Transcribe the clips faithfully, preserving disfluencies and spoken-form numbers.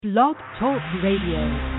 Blog Talk Radio.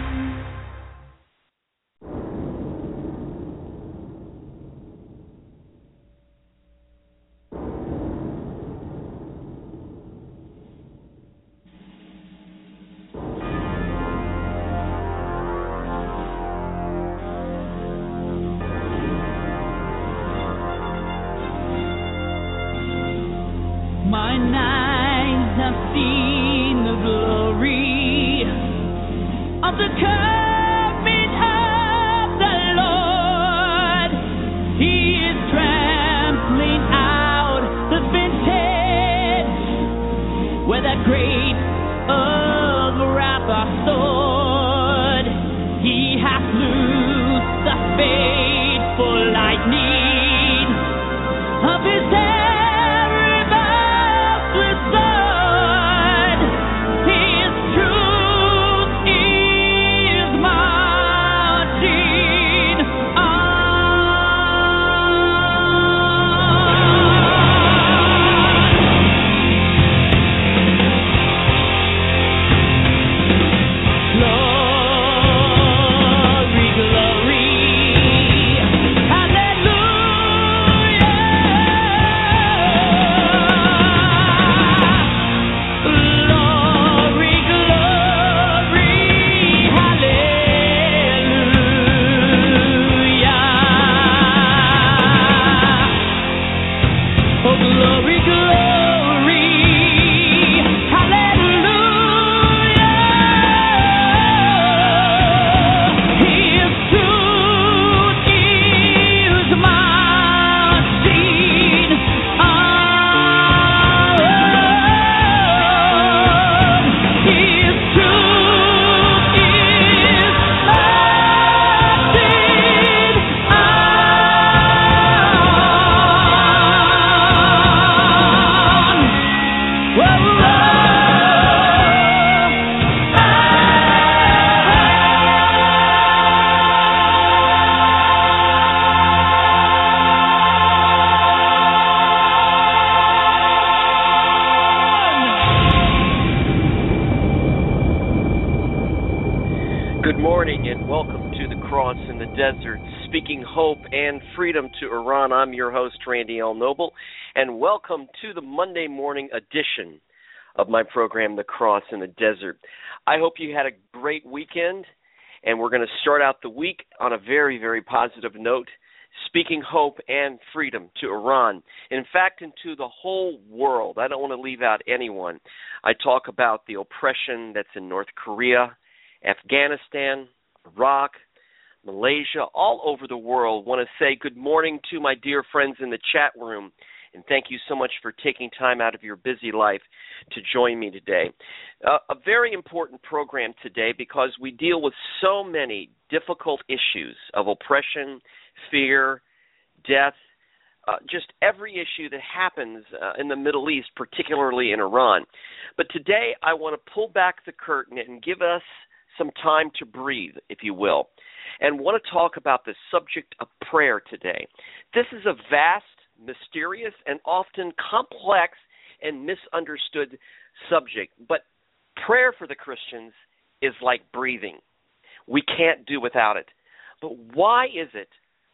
Speaking hope and freedom to Iran. I'm your host, Randy L. Noble, and welcome to the Monday morning edition of my program, The Cross in the Desert. I hope you had a great weekend, and we're going to start out the week on a very, very positive note, speaking hope and freedom to Iran. In fact, into the whole world. I don't want to leave out anyone. I talk about the oppression that's in North Korea, Afghanistan, Iraq, Malaysia, all over the world. I want to say good morning to my dear friends in the chat room, and thank you so much for taking time out of your busy life to join me today. Uh, a very important program today because we deal with so many difficult issues of oppression, fear, death, uh, just every issue that happens uh, in the Middle East, particularly in Iran. But today I want to pull back the curtain and give us some time to breathe, if you will, and want to talk about the subject of prayer today. This is a vast, mysterious, and often complex and misunderstood subject, but prayer for the Christians is like breathing. We can't do without it. But why is it,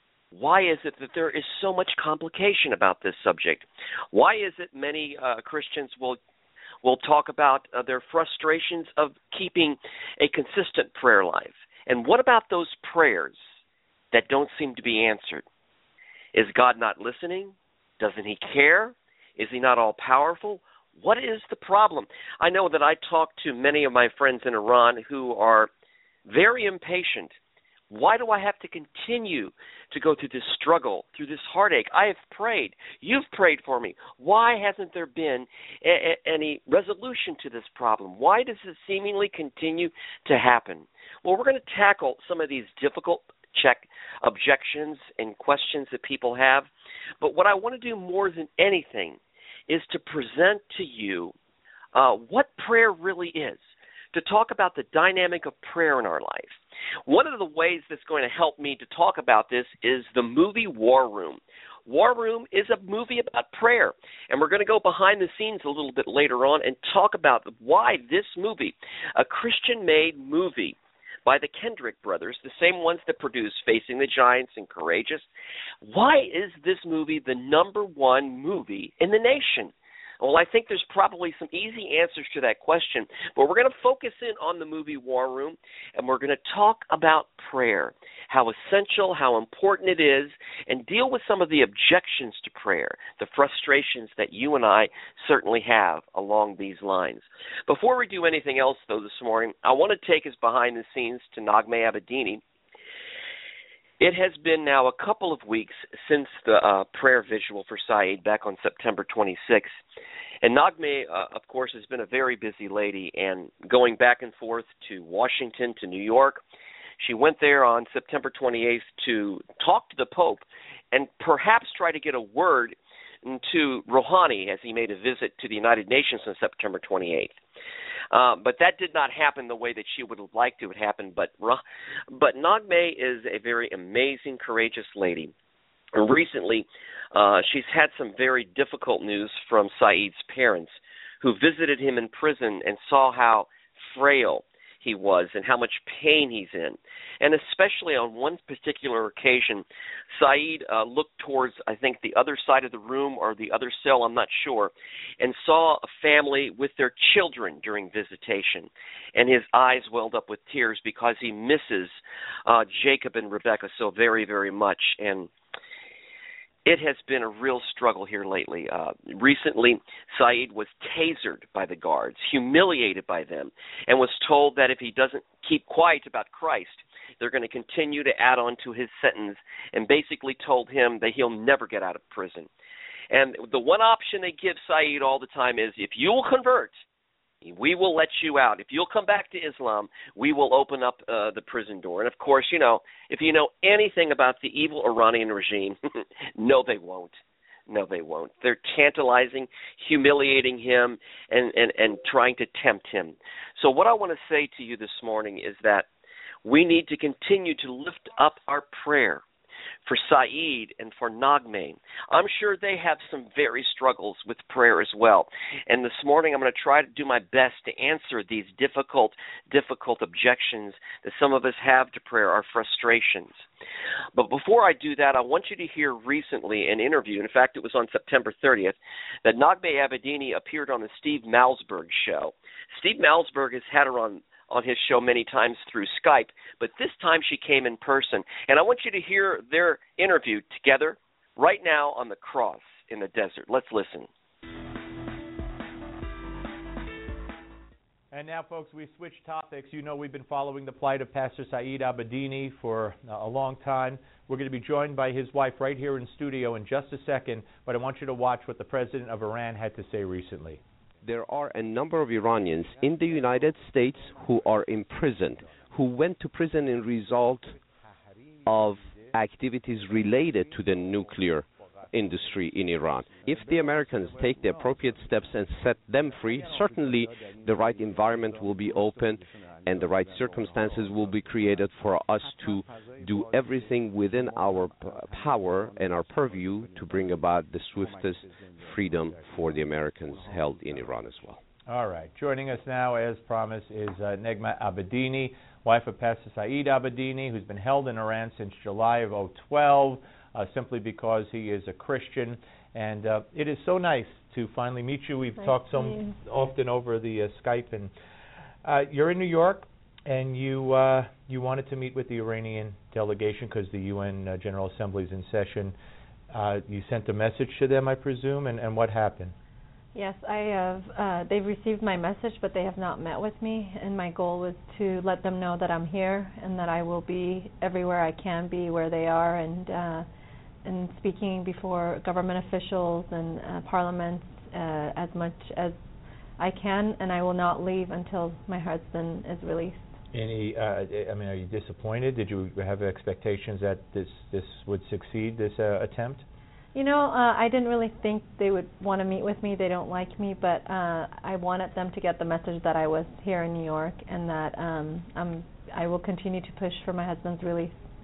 why is it that there is so much complication about this subject? Why is it many uh, Christians will We'll talk about uh, their frustrations of keeping a consistent prayer life. And what about those prayers that don't seem to be answered? Is God not listening? Doesn't he care? Is he not all-powerful? What is the problem? I know that I talk to many of my friends in Iran who are very impatient. Why do I have to continue to go through this struggle, through this heartache? I have prayed. You've prayed for me. Why hasn't there been a- a- any resolution to this problem? Why does it seemingly continue to happen? Well, we're going to tackle some of these difficult check objections and questions that people have. But what I want to do more than anything is to present to you uh, what prayer really is, to talk about the dynamic of prayer in our life. One of the ways that's going to help me to talk about this is the movie War Room. War Room is a movie about prayer, and we're going to go behind the scenes a little bit later on and talk about why this movie, a Christian-made movie by the Kendrick brothers, the same ones that produced Facing the Giants and Courageous, why is this movie the number one movie in the nation? Well, I think there's probably some easy answers to that question, but we're going to focus in on the movie War Room, and we're going to talk about prayer, how essential, how important it is, and deal with some of the objections to prayer, the frustrations that you and I certainly have along these lines. Before we do anything else, though, this morning, I want to take us behind the scenes to Naghmeh Abedini. It has been now a couple of weeks since the uh, prayer visual for Saeed back on September twenty-sixth. And Naghmeh, uh, of course, has been a very busy lady, and going back and forth to Washington, to New York. She went there on September twenty-eighth to talk to the Pope and perhaps try to get a word to Rouhani as he made a visit to the United Nations on September twenty-eighth. Uh, but that did not happen the way that she would have liked it to happen. But, but Naghmeh is a very amazing, courageous lady. And recently, uh, she's had some very difficult news from Saeed's parents, who visited him in prison and saw how frail he was and how much pain he's in. And especially on one particular occasion, Saeed uh, looked towards, I think, the other side of the room or the other cell, I'm not sure, and saw a family with their children during visitation. And his eyes welled up with tears because he misses uh, Jacob and Rebecca so very, very much. And it has been a real struggle here lately. Uh, recently, Saeed was tasered by the guards, humiliated by them, and was told that if he doesn't keep quiet about Christ, they're going to continue to add on to his sentence, and basically told him that he'll never get out of prison. And the one option they give Saeed all the time is, if you will convert, we will let you out. If you'll come back to Islam, we will open up uh, the prison door. And, of course, you know, if you know anything about the evil Iranian regime, no, they won't. No, they won't. They're tantalizing, humiliating him, and, and, and trying to tempt him. So what I want to say to you this morning is that we need to continue to lift up our prayer for Saeed and for Naghmeh. I'm sure they have some very struggles with prayer as well. And this morning I'm going to try to do my best to answer these difficult, difficult objections that some of us have to prayer, our frustrations. But before I do that, I want you to hear recently an interview, in fact it was on September thirtieth, that Naghmeh Abedini appeared on the Steve Malzberg show. Steve Malzberg has had her on on his show many times through Skype, but this time she came in person. And I want you to hear their interview together right now on the cross in the desert. Let's listen. And now, folks, we switch topics. You know we've been following the plight of Pastor Saeed Abedini for a long time. We're going to be joined by his wife right here in studio in just a second, but I want you to watch what the president of Iran had to say recently. There are a number of Iranians in the United States who are imprisoned, who went to prison in result of activities related to the nuclear industry in Iran. If the Americans take the appropriate steps and set them free, certainly the right environment will be open and the right circumstances will be created for us to do everything within our p- power and our purview to bring about the swiftest freedom for the Americans held in Iran as well. All right. Joining us now, as promised, is uh, Naghmeh Abedini, wife of Pastor Saeed Abedini, who's been held in Iran since July of oh twelve, uh, simply because he is a Christian. And uh, it is so nice to finally meet you. We've nice talked so m- often over the uh, Skype. And uh, you're in New York, and you uh, you wanted to meet with the Iranian delegation because the U N uh, General Assembly is in session. Uh, you sent a message to them, I presume, and, and what happened? Yes, I have. Uh, they've received my message, but they have not met with me. And my goal was to let them know that I'm here and that I will be everywhere I can be where they are, and uh, and speaking before government officials and uh, parliaments uh, as much as I can. And I will not leave until my husband is released. Any, uh, I mean, are you disappointed? Did you have expectations that this this would succeed, this uh, attempt? You know, uh, I didn't really think they would want to meet with me. They don't like me, but uh, I wanted them to get the message that I was here in New York and that um, I'm, I will continue to push for my husband's release.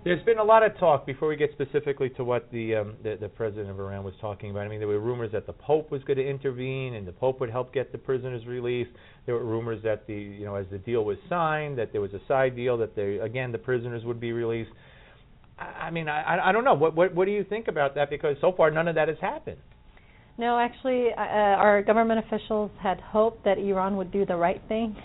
There's been a lot of talk, before we get specifically to what the, um, the the president of Iran was talking about. I mean, there were rumors that the Pope was going to intervene and the Pope would help get the prisoners released. There were rumors that the, you know, as the deal was signed, that there was a side deal that they, again, the prisoners would be released. I, I mean, I I don't know. What what what do you think about that? Because so far none of that has happened. No, actually, uh, our government officials had hoped that Iran would do the right thing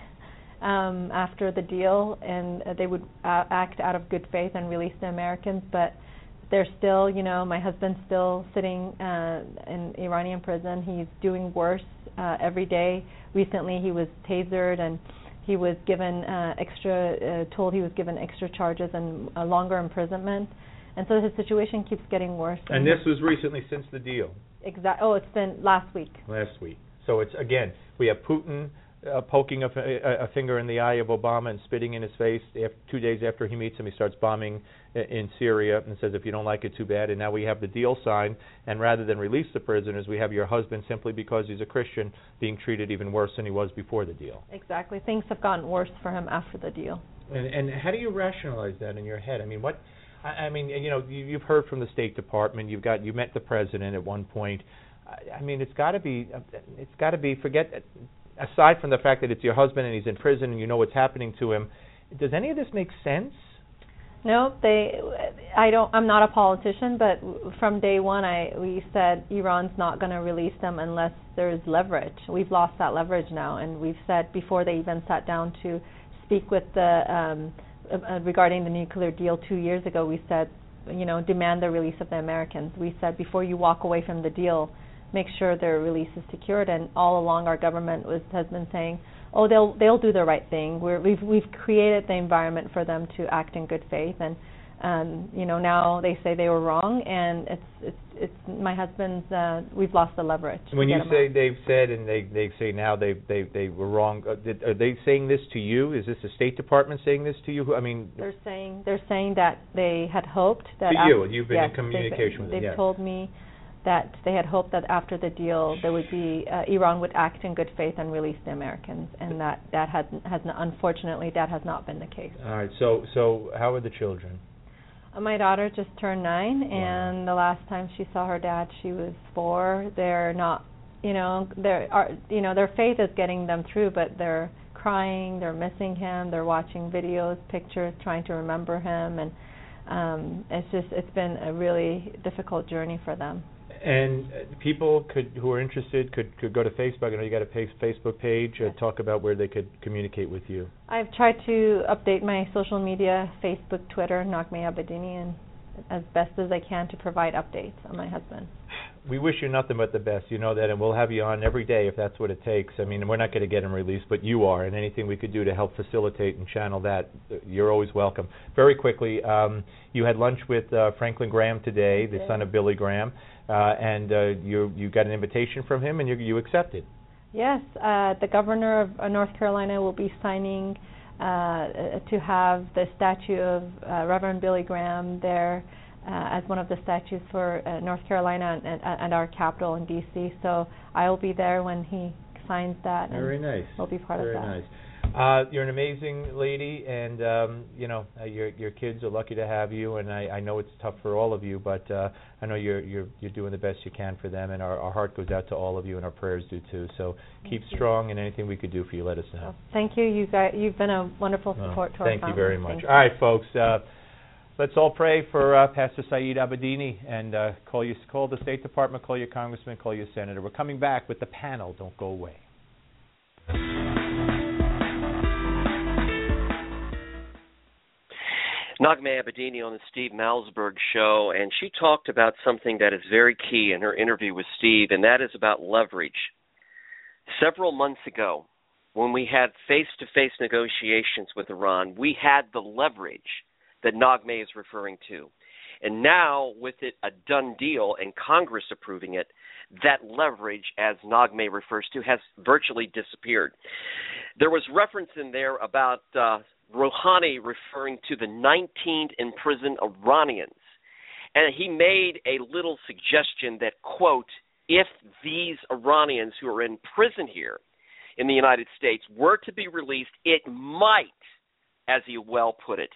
Um, after the deal, and uh, they would uh, act out of good faith and release the Americans, but they're still, you know, my husband's still sitting uh, in Iranian prison. He's doing worse uh, every day. Recently he was tasered and he was given uh, extra, uh, told he was given extra charges and a longer imprisonment, and so his situation keeps getting worse. And this was recently since the deal? Exactly. Oh, it's been last week. Last week. So it's, again, we have Putin Uh, poking a, a, a finger in the eye of Obama and spitting in his face. After, two days after he meets him, he starts bombing in, in Syria and says, if you don't like it, too bad. And now we have the deal signed, and rather than release the prisoners, we have your husband, simply because he's a Christian, being treated even worse than he was before the deal. Exactly. Things have gotten worse for him after the deal. And, and how do you rationalize that in your head? I mean, what? I, I mean, you know, you, you've heard from the State Department. You've got you met the president at one point. I, I mean, it's got to be. It's got to be. Forget. Aside from the fact that it's your husband and he's in prison and you know what's happening to him, does any of this make sense? No, they. I don't. I'm not a politician, but from day one, I we said Iran's not going to release them unless there's leverage. We've lost that leverage now, and we've said before they even sat down to speak with the um, uh, regarding the nuclear deal two years ago. We said, you know, demand the release of the Americans. We said before you walk away from the deal, make sure their release is secured. And all along, our government was, has been saying, "Oh, they'll they'll do the right thing. We're, we've we've created the environment for them to act in good faith." And um, you know, now they say they were wrong, and it's it's it's my husband's. Uh, we've lost the leverage. When you say out. They've said and they they say now they they they were wrong, uh, did, are they saying this to you? Is this the State Department saying this to you? I mean, they're saying they're saying that they had hoped that to after, you. You've been yes, in communication with them. They've yes. told me that they had hoped that after the deal there would be uh, Iran would act in good faith and release the Americans, and that that has has not, unfortunately that has not been the case. All right. So so how are the children? Uh, my daughter just turned nine, wow. and the last time she saw her dad, she was four. They're not, you know, they're are, you know their faith is getting them through, but they're crying, they're missing him, they're watching videos, pictures, trying to remember him, and um, it's just it's been a really difficult journey for them. And people could who are interested could, could go to Facebook. I know you got a page, Facebook page. Uh, talk about where they could communicate with you. I've tried to update my social media, Facebook, Twitter, Naghmeh Abedini, and as best as I can to provide updates on my husband. We wish you nothing but the best. You know that, and we'll have you on every day if that's what it takes. I mean, we're not going to get him released, but you are, and anything we could do to help facilitate and channel that, you're always welcome. Very quickly, um, you had lunch with uh, Franklin Graham today, the son of Billy Graham, uh, and uh, you you got an invitation from him, and you, you accepted. Yes, uh, the governor of uh, North Carolina will be signing uh, to have the statue of uh, Reverend Billy Graham there uh, as one of the statues for uh, North Carolina and, and, and our capital in D C So I will be there when he signs that. Very and nice. We'll be part Very of that. Very nice. Uh, you're an amazing lady, and um, you know uh, your your kids are lucky to have you. And I, I know it's tough for all of you, but uh, I know you're you're you're doing the best you can for them. And our, our heart goes out to all of you, and our prayers do too. So thank keep you. strong, and anything we could do for you, let us know. Well, thank you. You guys, you've been a wonderful support oh, to our Thank family. you very much. Thank all right, folks. Uh, let's all pray for uh, Pastor Saeed Abedini, and uh, call you call the State Department, call your congressman, call your senator. We're coming back with the panel. Don't go away. Naghmeh Abedini on the Steve Malzberg Show, and she talked about something that is very key in her interview with Steve, and that is about leverage. Several months ago, when we had face-to-face negotiations with Iran, we had the leverage that Naghmeh is referring to. And now, with it a done deal and Congress approving it, that leverage, as Naghmeh refers to, has virtually disappeared. There was reference in there about uh, Rouhani referring to the nineteen imprisoned Iranians. And he made a little suggestion that, quote, if these Iranians who are in prison here in the United States were to be released, it might, as he well put it,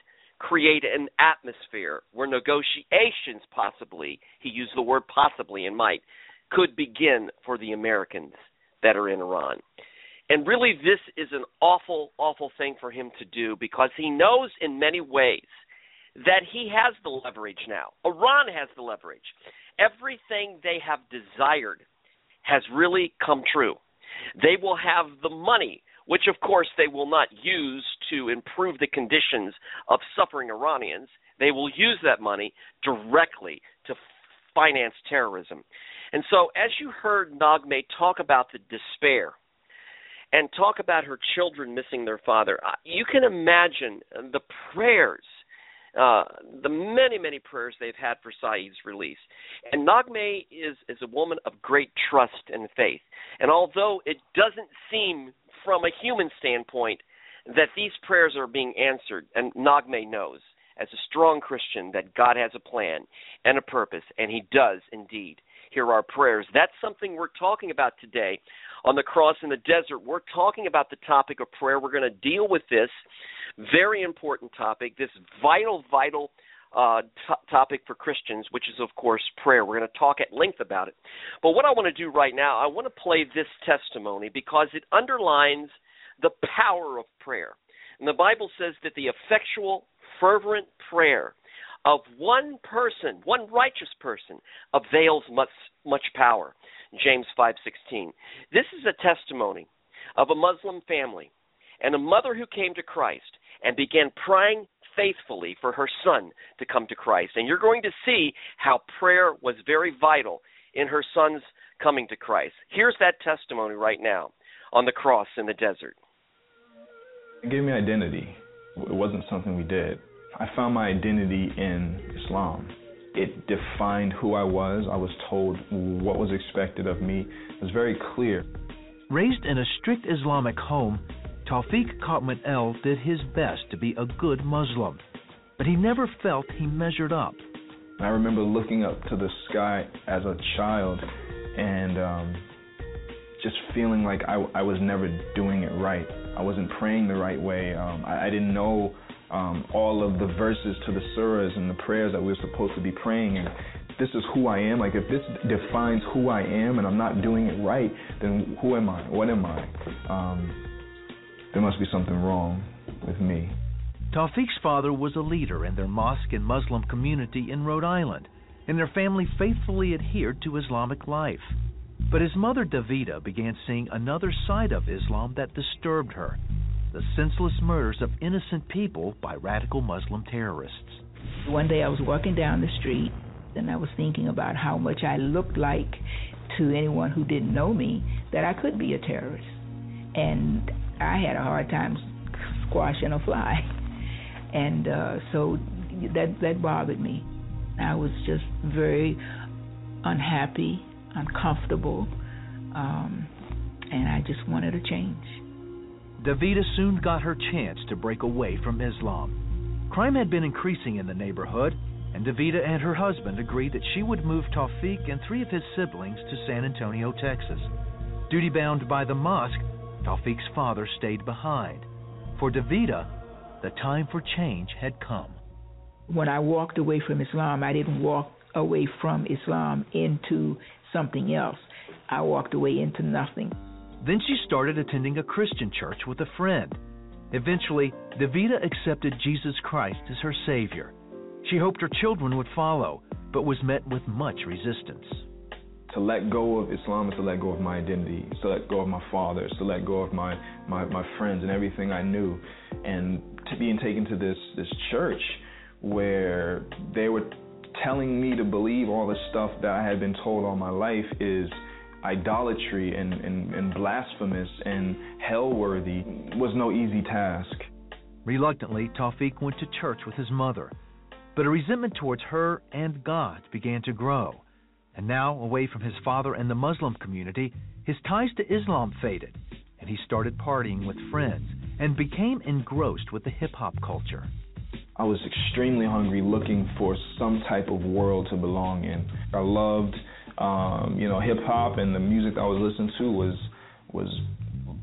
create an atmosphere where negotiations possibly, he used the word possibly and might, could begin for the Americans that are in Iran. And really this is an awful, awful thing for him to do, because he knows in many ways that he has the leverage now. Iran has the leverage. Everything they have desired has really come true. They will have the money, which of course they will not use to improve the conditions of suffering Iranians. They will use that money directly to finance terrorism. And so as you heard Naghmeh talk about the despair and talk about her children missing their father, you can imagine the prayers, uh, the many, many prayers they've had for Saeed's release. And Naghmeh is, is a woman of great trust and faith. And although it doesn't seem from a human standpoint that these prayers are being answered, and Naghmeh knows, as a strong Christian, that God has a plan and a purpose, and he does indeed hear our prayers. That's something we're talking about today on the Cross in the Desert. We're talking about the topic of prayer. We're going to deal with this very important topic, this vital, vital uh, t- topic for Christians, which is, of course, prayer. We're going to talk at length about it. But what I want to do right now, I want to play this testimony because it underlines the power of prayer. And the Bible says that the effectual, fervent prayer of one person, one righteous person, avails much, much power. James five sixteen. This is a testimony of a Muslim family and a mother who came to Christ and began praying faithfully for her son to come to Christ. And you're going to see how prayer was very vital in her son's coming to Christ. Here's that testimony right now on the Cross in the Desert. It gave me identity. It wasn't something we did. I found my identity in Islam. It defined who I was. I was told what was expected of me. It was very clear. Raised in a strict Islamic home, Tawfiq Katman El did his best to be a good Muslim, but he never felt he measured up. I remember looking up to the sky as a child and um, just feeling like I, I was never doing it right. I wasn't praying the right way. Um, I, I didn't know um, all of the verses to the surahs and the prayers that we were supposed to be praying. And this is who I am. Like, if this defines who I am and I'm not doing it right, then who am I? What am I? Um, there must be something wrong with me. Tawfiq's father was a leader in their mosque and Muslim community in Rhode Island, and their family faithfully adhered to Islamic life. But his mother, Davida, began seeing another side of Islam that disturbed her: the senseless murders of innocent people by radical Muslim terrorists. One day I was walking down the street, and I was thinking about how much I looked like to anyone who didn't know me, that I could be a terrorist. And I had a hard time squashing a fly. And uh, so that that bothered me. I was just very unhappy, uncomfortable, um, and I just wanted a change. Davida soon got her chance to break away from Islam. Crime had been increasing in the neighborhood, and Davida and her husband agreed that she would move Tawfiq and three of his siblings to San Antonio, Texas. Duty-bound by the mosque, Tawfiq's father stayed behind. For Davida, the time for change had come. When I walked away from Islam, I didn't walk away from Islam into something else. I walked away into nothing. Then she started attending a Christian church with a friend. Eventually, Davida accepted Jesus Christ as her Savior. She hoped her children would follow, but was met with much resistance. To let go of Islam is to let go of my identity, to let go of my father, to let go of my, my, my friends and everything I knew. And to being taken to this, this church where they were telling me to believe all the stuff that I had been told all my life is idolatry and, and, and blasphemous and hell-worthy was no easy task. Reluctantly, Tawfiq went to church with his mother, but a resentment towards her and God began to grow. And now, away from his father and the Muslim community, his ties to Islam faded, and he started partying with friends and became engrossed with the hip-hop culture. I was extremely hungry, looking for some type of world to belong in. I loved, um, you know, hip-hop, and the music I was listening to was was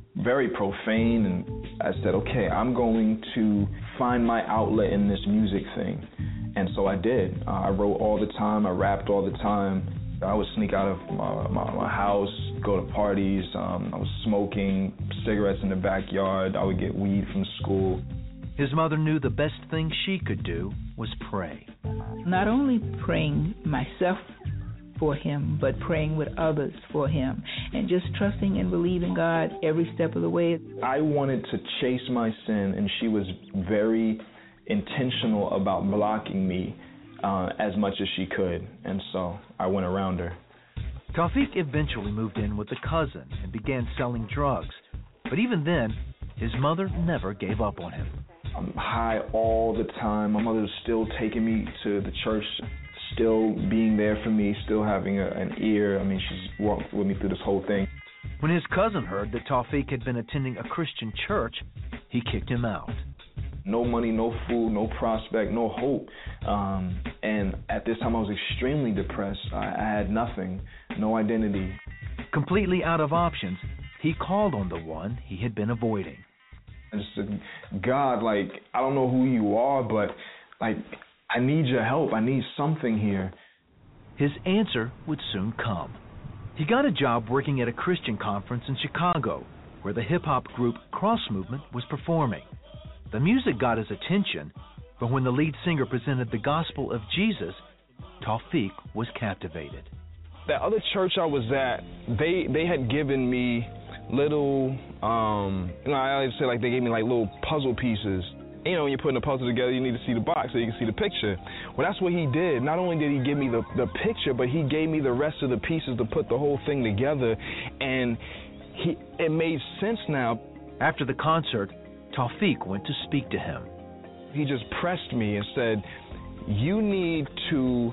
very profane, and I said, okay, I'm going to find my outlet in this music thing. And so I did. Uh, I wrote all the time. I rapped all the time. I would sneak out of my, my, my house, go to parties. Um, I was smoking cigarettes in the backyard. I would get weed from school. His mother knew the best thing she could do was pray. Not only praying myself for him, but praying with others for him, and just trusting and believing God every step of the way. I wanted to chase my sin, and she was very intentional about blocking me uh, as much as she could, and so I went around her. Tawfiq eventually moved in with a cousin and began selling drugs, but even then, his mother never gave up on him. I'm high all the time. My mother was still taking me to the church, still being there for me, still having a, an ear. I mean, she's walked with me through this whole thing. When his cousin heard that Tawfiq had been attending a Christian church, he kicked him out. No money, no food, no prospect, no hope. Um, and at this time, I was extremely depressed. I, I had nothing, no identity. Completely out of options, he called on the one he had been avoiding. I just said, God, like, I don't know who you are, but, like, I need your help. I need something here. His answer would soon come. He got a job working at a Christian conference in Chicago, where the hip-hop group Cross Movement was performing. The music got his attention, but when the lead singer presented the gospel of Jesus, Tawfiq was captivated. That other church I was at, they they had given me little, um, you know, I always say like they gave me like little puzzle pieces. You know, when you're putting a puzzle together, you need to see the box so you can see the picture. Well, that's what he did. Not only did he give me the, the picture, but he gave me the rest of the pieces to put the whole thing together, and he it made sense now. After the concert, Tawfiq went to speak to him. He just pressed me and said, you need to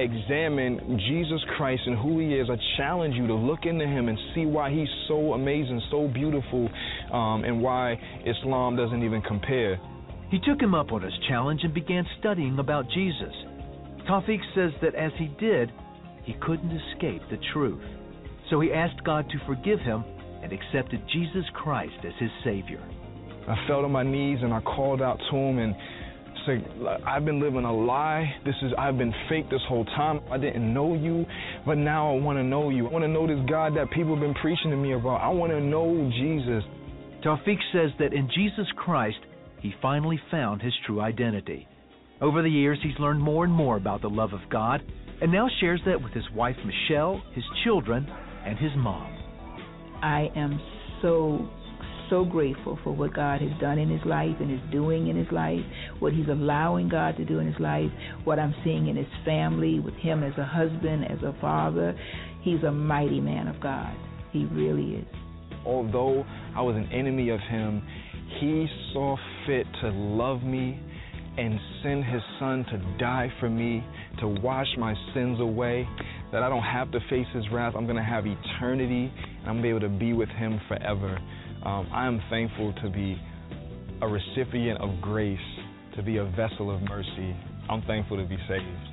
examine Jesus Christ and who he is. I challenge you to look into him and see why he's so amazing, so beautiful, um, and why Islam doesn't even compare. He took him up on his challenge and began studying about Jesus. Tawfiq says that as he did, he couldn't escape the truth. So he asked God to forgive him and accepted Jesus Christ as his Savior. I fell to my knees and I called out to him and said, I've been living a lie. This is I've been fake this whole time. I didn't know you, but now I want to know you. I want to know this God that people have been preaching to me about. I want to know Jesus. Tawfiq says that in Jesus Christ, he finally found his true identity. Over the years, he's learned more and more about the love of God, and now shares that with his wife, Michelle, his children, and his mom. I am so, so grateful for what God has done in his life and is doing in his life, what he's allowing God to do in his life, what I'm seeing in his family, with him as a husband, as a father. He's a mighty man of God. He really is. Although I was an enemy of him, he saw fit to love me and send his son to die for me, to wash my sins away, that I don't have to face his wrath. I'm going to have eternity, and I'm going to be able to be with him forever. Um, I am thankful to be a recipient of grace, to be a vessel of mercy. I'm thankful to be saved.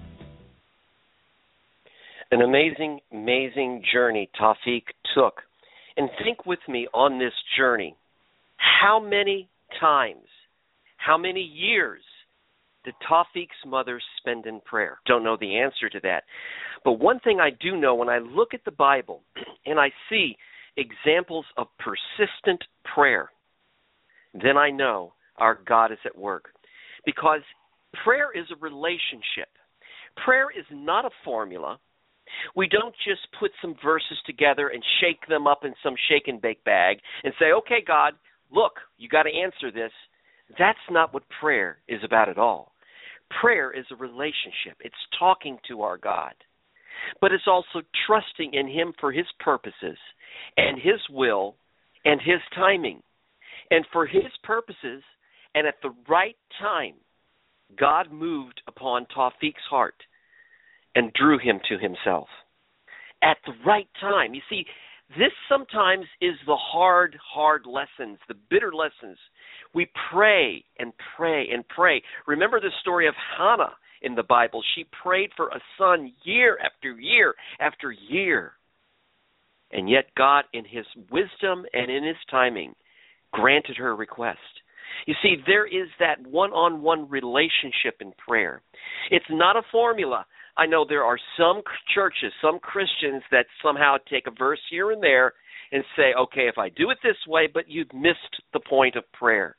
An amazing, amazing journey Tawfiq took. And think with me on this journey. How many times, how many years did Tawfiq's mother spend in prayer? Don't know the answer to that. But one thing I do know, when I look at the Bible and I see examples of persistent prayer, then I know our God is at work. Because prayer is a relationship. Prayer is not a formula. We don't just put some verses together and shake them up in some shake and bake bag and say, okay, God, look, you got to answer this. That's not what prayer is about at all. Prayer is a relationship. It's talking to our God. But it's also trusting in him for his purposes and his will and his timing. And for his purposes and at the right time, God moved upon Tawfiq's heart and drew him to himself. At the right time. You see, this sometimes is the hard, hard lessons, the bitter lessons. We pray and pray and pray. Remember the story of Hannah in the Bible. She prayed for a son year after year after year. And yet God, in his wisdom and in his timing, granted her request. You see, there is that one-on-one relationship in prayer. It's not a formula. I know there are some churches, some Christians that somehow take a verse here and there and say, okay, if I do it this way, but you've missed the point of prayer.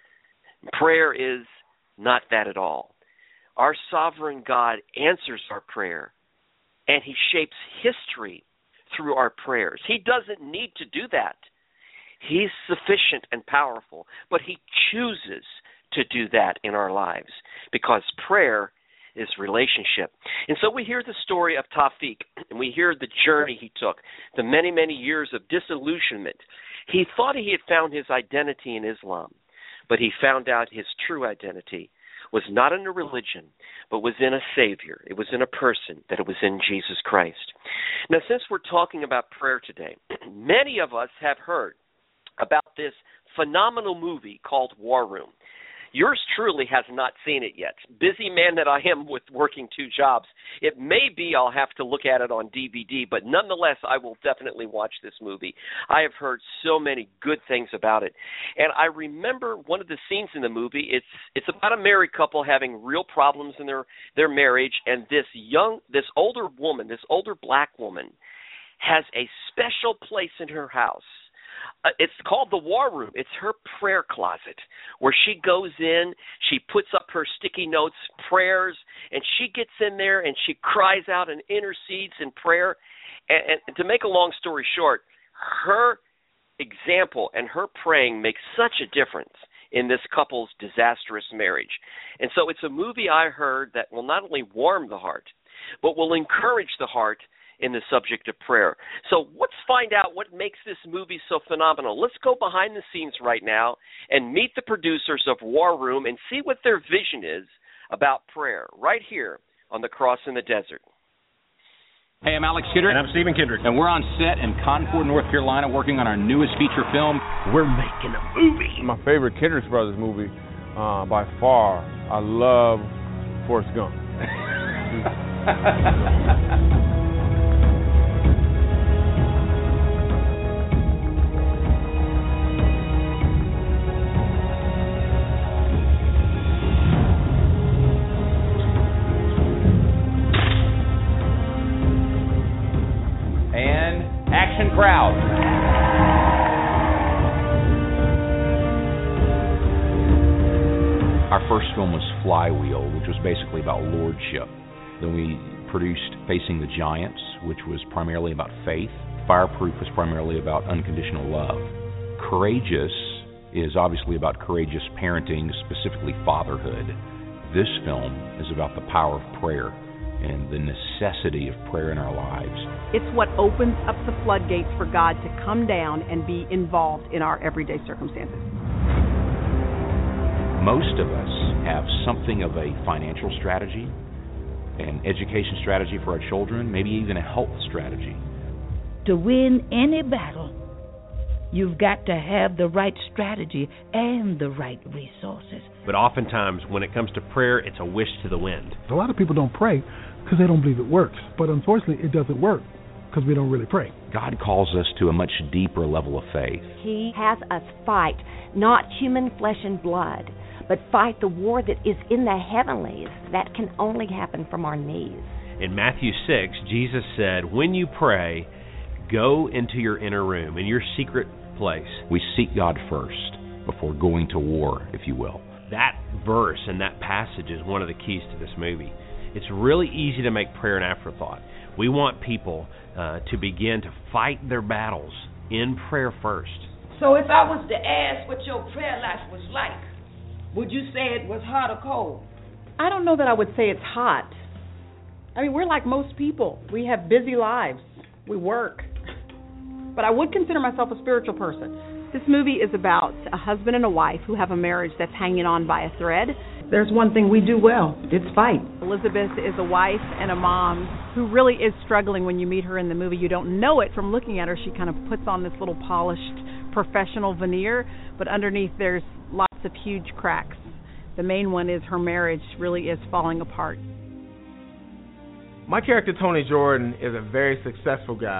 Prayer is not that at all. Our sovereign God answers our prayer, and he shapes history through our prayers. He doesn't need to do that. He's sufficient and powerful, but he chooses to do that in our lives because prayer is relationship. And so we hear the story of Tawfiq, and we hear the journey he took, the many, many years of disillusionment. He thought he had found his identity in Islam, but he found out his true identity was not in a religion, but was in a Savior. It was in a person, that it was in Jesus Christ. Now, since we're talking about prayer today, many of us have heard about this phenomenal movie called War Room. Yours truly has not seen it yet. Busy man that I am with working two jobs, it may be I'll have to look at it on D V D, but nonetheless, I will definitely watch this movie. I have heard so many good things about it. And I remember one of the scenes in the movie, it's it's about a married couple having real problems in their, their marriage, and this young, this older woman, this older black woman, has a special place in her house. Uh, it's called the War Room. It's her prayer closet where she goes in, she puts up her sticky notes, prayers, and she gets in there and she cries out and intercedes in prayer. And, and to make a long story short, her example and her praying makes such a difference in this couple's disastrous marriage. And so it's a movie I heard that will not only warm the heart, but will encourage the heart in the subject of prayer. So let's find out what makes this movie so phenomenal. Let's go behind the scenes right now and meet the producers of War Room and see what their vision is about prayer right here on The Cross in the Desert. Hey, I'm Alex Kendrick. And I'm Stephen Kendrick. And we're on set in Concord, North Carolina, working on our newest feature film. We're making a movie. My favorite Kendrick Brothers movie, uh, by far, I love Forrest Gump. Crowd. Our first film was Flywheel, which was basically about lordship. Then we produced Facing the Giants, which was primarily about faith. Fireproof was primarily about unconditional love. Courageous is obviously about courageous parenting, specifically fatherhood. This film is about the power of prayer and the necessity of prayer in our lives. It's what opens up the floodgates for God to come down and be involved in our everyday circumstances. Most of us have something of a financial strategy, an education strategy for our children, maybe even a health strategy. To win any battle, you've got to have the right strategy and the right resources. But oftentimes, when it comes to prayer, it's a wish to the wind. A lot of people don't pray because they don't believe it works. But unfortunately, it doesn't work because we don't really pray. God calls us to a much deeper level of faith. He has us fight, not human flesh and blood, but fight the war that is in the heavenlies. That can only happen from our knees. In Matthew six, Jesus said, when you pray, go into your inner room, in your secret place. We seek God first before going to war, if you will. That verse and that passage is one of the keys to this movie. It's really easy to make prayer an afterthought. We want people uh, to begin to fight their battles in prayer first. So if I was to ask what your prayer life was like, would you say it was hot or cold? I don't know that I would say it's hot. I mean, we're like most people. We have busy lives. We work. But I would consider myself a spiritual person. This movie is about a husband and a wife who have a marriage that's hanging on by a thread. There's one thing we do well. It's fight. Elizabeth is a wife and a mom who really is struggling when you meet her in the movie. You don't know it from looking at her. She kind of puts on this little polished professional veneer, but underneath there's lots of huge cracks. The main one is her marriage really is falling apart. My character, Tony Jordan, is a very successful guy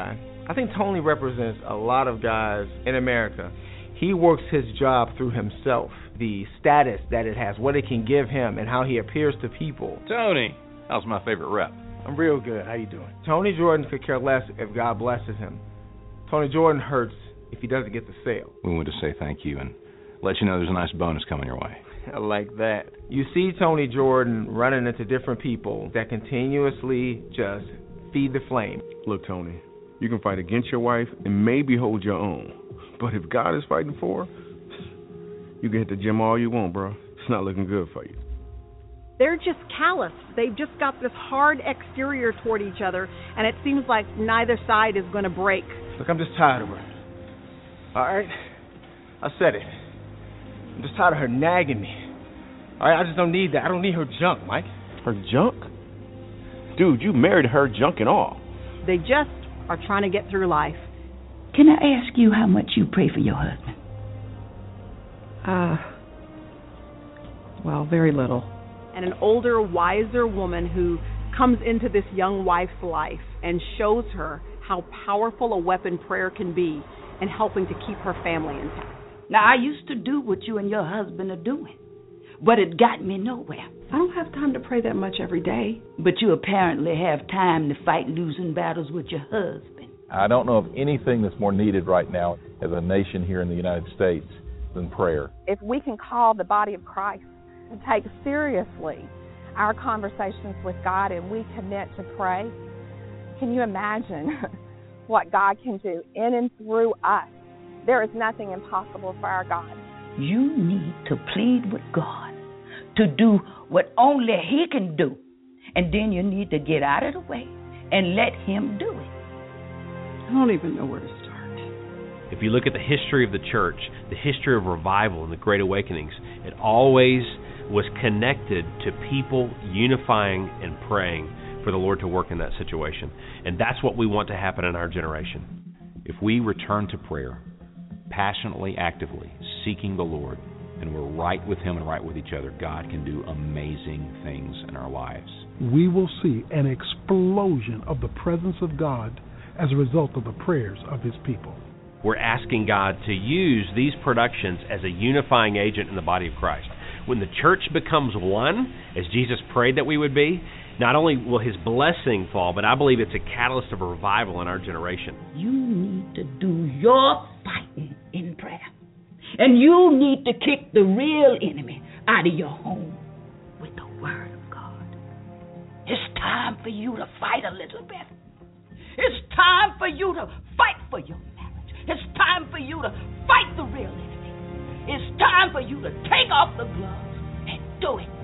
I think Tony represents a lot of guys in America. He works his job through himself, the status that it has, what it can give him, and how he appears to people. Tony, that was my favorite rep. I'm real good. How you doing? Tony Jordan could care less if God blesses him. Tony Jordan hurts if he doesn't get the sale. We want to say thank you and let you know there's a nice bonus coming your way. I like that. You see Tony Jordan running into different people that continuously just feed the flame. Look, Tony, you can fight against your wife and maybe hold your own. But if God is fighting for her, you can hit the gym all you want, bro. It's not looking good for you. They're just callous. They've just got this hard exterior toward each other, and it seems like neither side is going to break. Look, I'm just tired of her. All right? I said it. I'm just tired of her nagging me. All right? I just don't need that. I don't need her junk, Mike. Her junk? Dude, you married her junk and all. They just are trying to get through life. Can I ask you how much you pray for your husband? Uh, well, very little. And an older, wiser woman who comes into this young wife's life and shows her how powerful a weapon prayer can be in helping to keep her family intact. Now, I used to do what you and your husband are doing, but it got me nowhere. I don't have time to pray that much every day. But you apparently have time to fight losing battles with your husband. I don't know of anything that's more needed right now as a nation here in the United States than prayer. If we can call the body of Christ to take seriously our conversations with God and we commit to pray, can you imagine what God can do in and through us? There is nothing impossible for our God. You need to plead with God to do what only He can do. And then you need to get out of the way and let Him do it. I don't even know where to start. If you look at the history of the church, the history of revival and the Great Awakenings, it always was connected to people unifying and praying for the Lord to work in that situation. And that's what we want to happen in our generation. If we return to prayer, passionately, actively, seeking the Lord, and we're right with Him and right with each other, God can do amazing things in our lives. We will see an explosion of the presence of God as a result of the prayers of His people. We're asking God to use these productions as a unifying agent in the body of Christ. When the church becomes one, as Jesus prayed that we would be, not only will His blessing fall, but I believe it's a catalyst of a revival in our generation. You need to do your fighting in prayer. And you need to kick the real enemy out of your home with the Word of God. It's time for you to fight a little bit. It's time for you to fight for your marriage. It's time for you to fight the real enemy. It's time for you to take off the gloves and do it.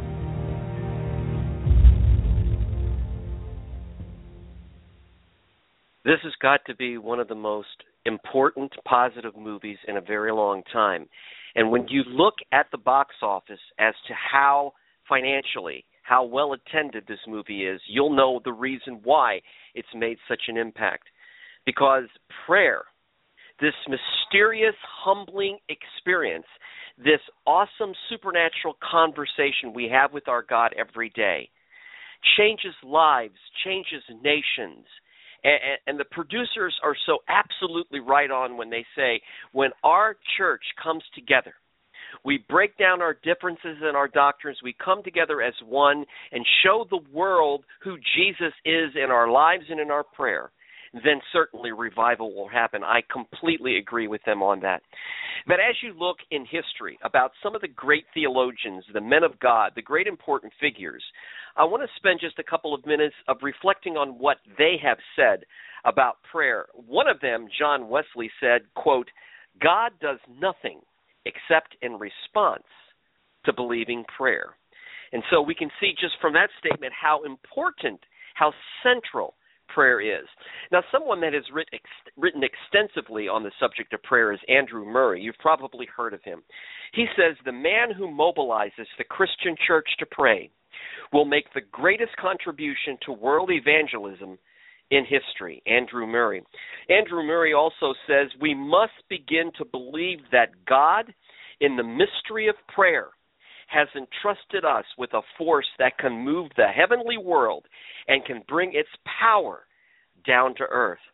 This has got to be one of the most important positive movies in a very long time. And when you look at the box office as to how financially, how well attended this movie is, you'll know the reason why it's made such an impact. Because prayer, this mysterious, humbling experience, this awesome supernatural conversation we have with our God every day, changes lives, changes nations. And, and the producers are so absolutely right on when they say, when our church comes together, we break down our differences in our doctrines, we come together as one and show the world who Jesus is in our lives and in our prayer, then certainly revival will happen. I completely agree with them on that. But as you look in history about some of the great theologians, the men of God, the great important figures, I want to spend just a couple of minutes of reflecting on what they have said about prayer. One of them, John Wesley, said, quote, God does nothing except in response to believing prayer. And so we can see just from that statement how important, how central prayer is. Now, someone that has writ, ex, written extensively on the subject of prayer is Andrew Murray. You've probably heard of him. He says, the man who mobilizes the Christian church to pray will make the greatest contribution to world evangelism in history. Andrew Murray. Andrew Murray also says, we must begin to believe that God, in the mystery of prayer, has entrusted us with a force that can move the heavenly world and can bring its power down to earth.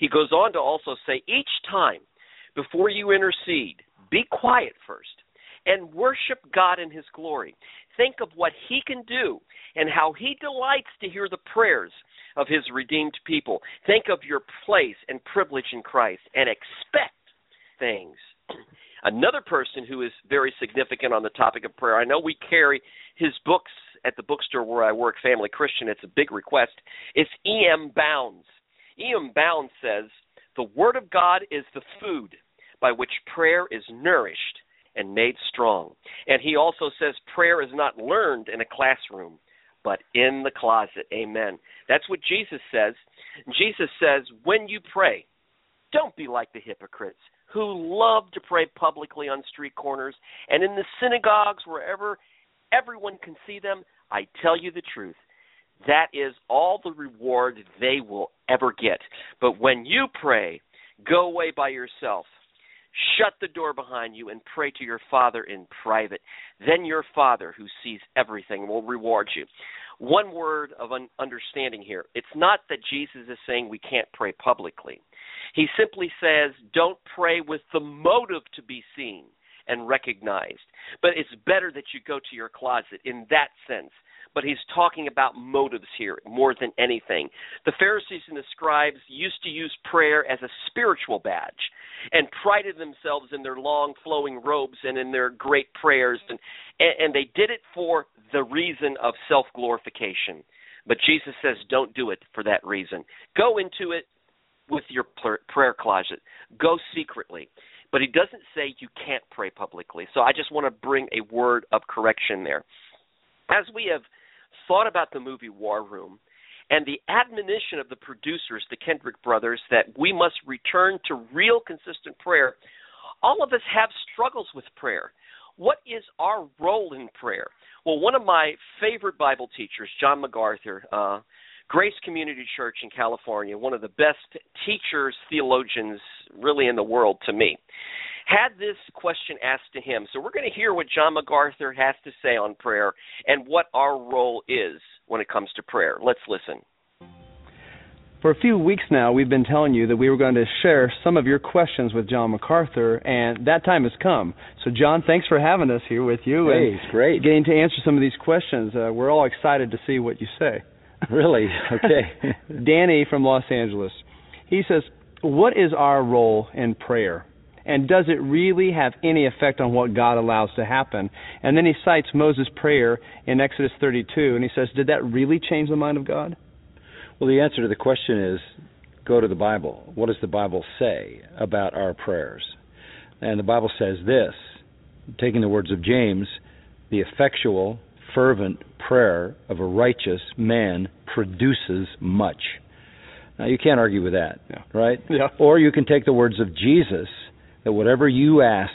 He goes on to also say, each time before you intercede, be quiet first and worship God in his glory. Think of what he can do and how he delights to hear the prayers of his redeemed people. Think of your place and privilege in Christ and expect things. Another person who is very significant on the topic of prayer, I know we carry his books at the bookstore where I work, Family Christian. It's a big request. It's E M Bounds. E M Bounds says, the Word of God is the food by which prayer is nourished and made strong. And he also says prayer is not learned in a classroom, but in the closet. Amen. That's what Jesus says. Jesus says, when you pray, don't be like the hypocrites who love to pray publicly on street corners and in the synagogues wherever everyone can see them. I tell you the truth. That is all the reward they will ever get. But when you pray, go away by yourself. Shut the door behind you and pray to your Father in private. Then your Father, who sees everything, will reward you. One word of un- understanding here. It's not that Jesus is saying we can't pray publicly. He simply says don't pray with the motive to be seen and recognized. But it's better that you go to your closet in that sense. But he's talking about motives here more than anything. The Pharisees and the scribes used to use prayer as a spiritual badge and prided themselves in their long flowing robes and in their great prayers. And, and they did it for the reason of self-glorification. But Jesus says don't do it for that reason. Go into it with your prayer closet. Go secretly. But he doesn't say you can't pray publicly. So I just want to bring a word of correction there. As we have thought about the movie War Room and the admonition of the producers, the Kendrick brothers, that we must return to real consistent prayer, all of us have struggles with prayer. What is our role in prayer? Well, one of my favorite Bible teachers, John MacArthur, uh, Grace Community Church in California, one of the best teachers, theologians really in the world to me, had this question asked to him. So we're going to hear what John MacArthur has to say on prayer and what our role is when it comes to prayer. Let's listen. For a few weeks now, we've been telling you that we were going to share some of your questions with John MacArthur, and that time has come. So, John, thanks for having us here with you. Hey, and it's great. Getting to answer some of these questions. Uh, we're all excited to see what you say. Really? Okay. Danny from Los Angeles. He says, what is our role in prayer? And does it really have any effect on what God allows to happen? And then he cites Moses' prayer in Exodus thirty-two, and he says, did that really change the mind of God? Well, the answer to the question is, go to the Bible. What does the Bible say about our prayers? And the Bible says this, taking the words of James, the effectual, fervent prayer of a righteous man produces much. Now, you can't argue with that, yeah. right? Yeah. Or you can take the words of Jesus, that whatever you ask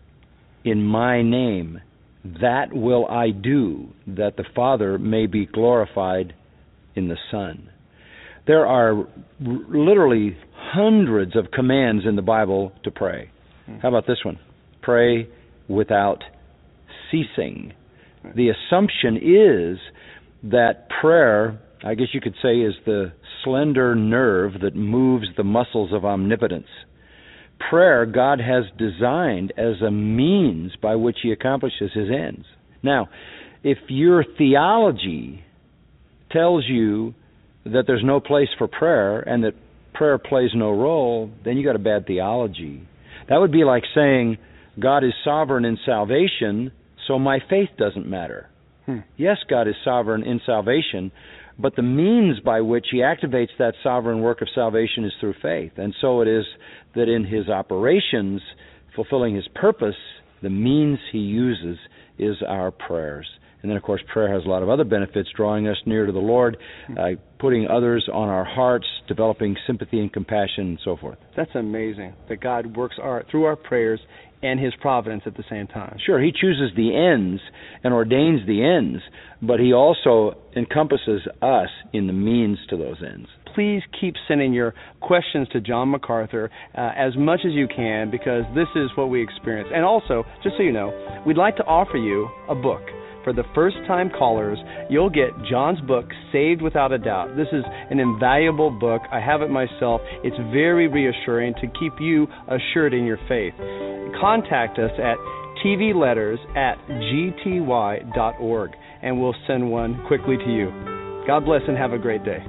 in my name, that will I do, that the Father may be glorified in the Son. There are r- literally hundreds of commands in the Bible to pray. Hmm. How about this one? Pray without ceasing. The assumption is that prayer, I guess you could say, is the slender nerve that moves the muscles of omnipotence. Prayer, God has designed as a means by which he accomplishes his ends. Now, if your theology tells you that there's no place for prayer and that prayer plays no role, then you got a bad theology. That would be like saying God is sovereign in salvation, so my faith doesn't matter. Hmm. Yes, God is sovereign in salvation, but the means by which he activates that sovereign work of salvation is through faith. And so it is that in his operations, fulfilling his purpose, the means he uses is our prayers. And then, of course, prayer has a lot of other benefits, drawing us near to the Lord, uh, putting others on our hearts, developing sympathy and compassion, and so forth. That's amazing, that God works our, through our prayers and his providence at the same time. Sure, he chooses the ends and ordains the ends, but he also encompasses us in the means to those ends. Please keep sending your questions to John MacArthur uh, as much as you can, because this is what we experience. And also, just so you know, we'd like to offer you a book. For the first-time callers, you'll get John's book, Saved Without a Doubt. This is an invaluable book. I have it myself. It's very reassuring to keep you assured in your faith. Contact us at t v letters at g t y dot org, and we'll send one quickly to you. God bless and have a great day.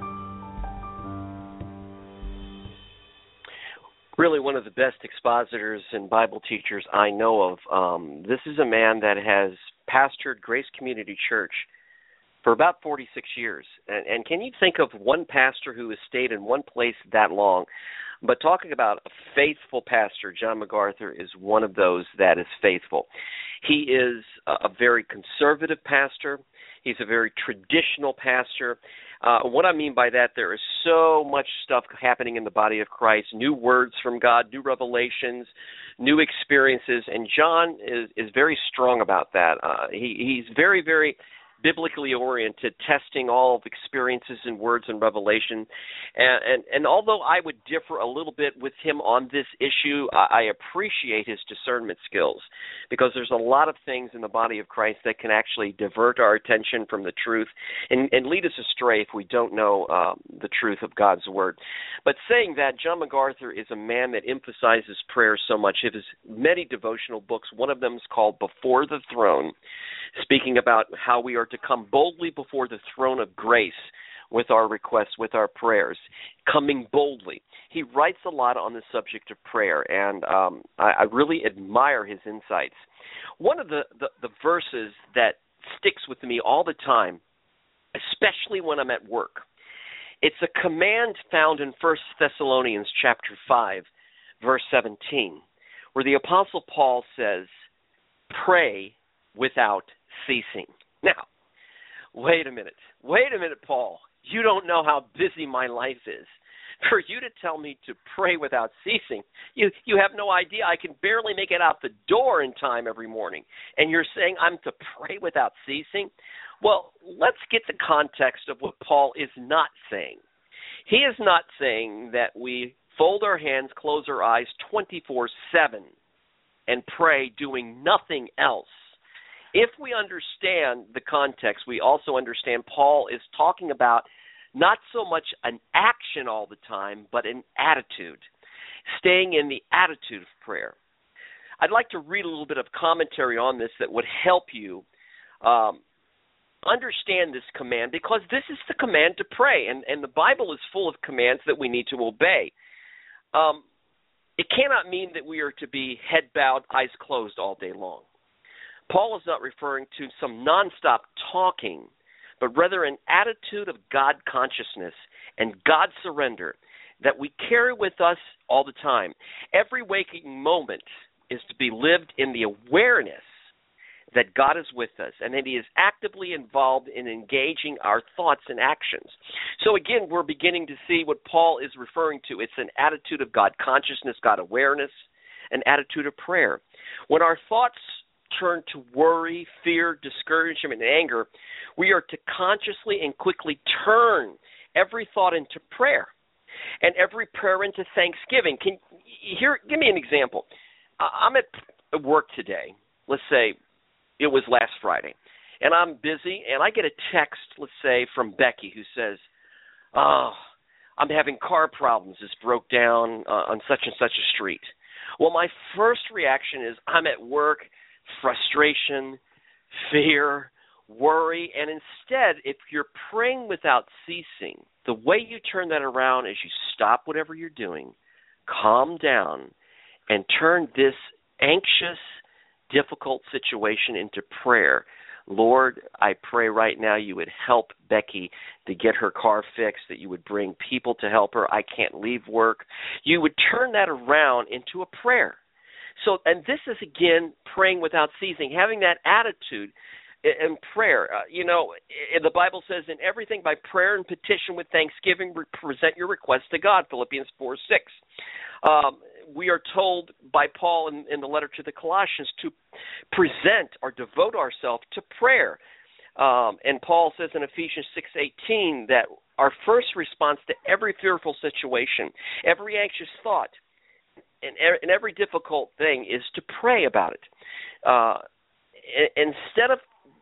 Really one of the best expositors and Bible teachers I know of. Um, this is a man that has pastored Grace Community Church for about forty-six years. And, and can you think of one pastor who has stayed in one place that long? But talking about a faithful pastor, John MacArthur is one of those that is faithful. He is a, a very conservative pastor. He's a very traditional pastor. Uh, what I mean by that, there is so much stuff happening in the body of Christ, new words from God, new revelations, new experiences, and John is, is very strong about that. Uh, he, he's very, very biblically oriented, testing all of experiences and words and revelation. And, and, and although I would differ a little bit with him on this issue, I, I appreciate his discernment skills, because there's a lot of things in the body of Christ that can actually divert our attention from the truth and, and lead us astray if we don't know um, the truth of God's word. But saying that, John MacArthur is a man that emphasizes prayer so much. Of his many devotional books, one of them is called Before the Throne, speaking about how we are to come boldly before the throne of grace with our requests, with our prayers, coming boldly. He writes a lot on the subject of prayer, and um, I, I really admire his insights. One of the, the, the verses that sticks with me all the time, especially when I'm at work, it's a command found in First Thessalonians chapter five, verse seventeen, where the Apostle Paul says, "Pray without ceasing." Now, wait a minute. Wait a minute, Paul. You don't know how busy my life is. For you to tell me to pray without ceasing, you, you have no idea. I can barely make it out the door in time every morning. And you're saying I'm to pray without ceasing? Well, let's get the context of what Paul is not saying. He is not saying that we fold our hands, close our eyes twenty-four seven, and pray doing nothing else. If we understand the context, we also understand Paul is talking about not so much an action all the time, but an attitude, staying in the attitude of prayer. I'd like to read a little bit of commentary on this that would help you um, understand this command, because this is the command to pray, and, and the Bible is full of commands that we need to obey. Um, it cannot mean that we are to be head bowed, eyes closed all day long. Paul is not referring to some nonstop talking, but rather an attitude of God consciousness and God surrender that we carry with us all the time. Every waking moment is to be lived in the awareness that God is with us and that he is actively involved in engaging our thoughts and actions. So again, we're beginning to see what Paul is referring to. It's an attitude of God consciousness, God awareness, an attitude of prayer. When our thoughts turn to worry, fear, discouragement, and anger, we are to consciously and quickly turn every thought into prayer and every prayer into thanksgiving. Can here? Give me an example. I'm at work today. Let's say it was last Friday, and I'm busy, and I get a text, let's say, from Becky who says, "Oh, I'm having car problems. This broke down uh, on such and such a street." Well, my first reaction is I'm at work. Frustration, fear, worry, and instead, if you're praying without ceasing, the way you turn that around is you stop whatever you're doing, calm down, and turn this anxious, difficult situation into prayer. Lord, I pray right now you would help Becky to get her car fixed, that you would bring people to help her. I can't leave work. You would turn that around into a prayer. So, and this is, again, praying without ceasing, having that attitude in prayer. Uh, you know, the Bible says, in everything by prayer and petition with thanksgiving, present your requests to God, Philippians four six. Um, we are told by Paul in, in the letter to the Colossians to present or devote ourselves to prayer. Um, and Paul says in Ephesians six eighteen that our first response to every fearful situation, every anxious thought, and, and every difficult thing is to pray about it. Uh, instead of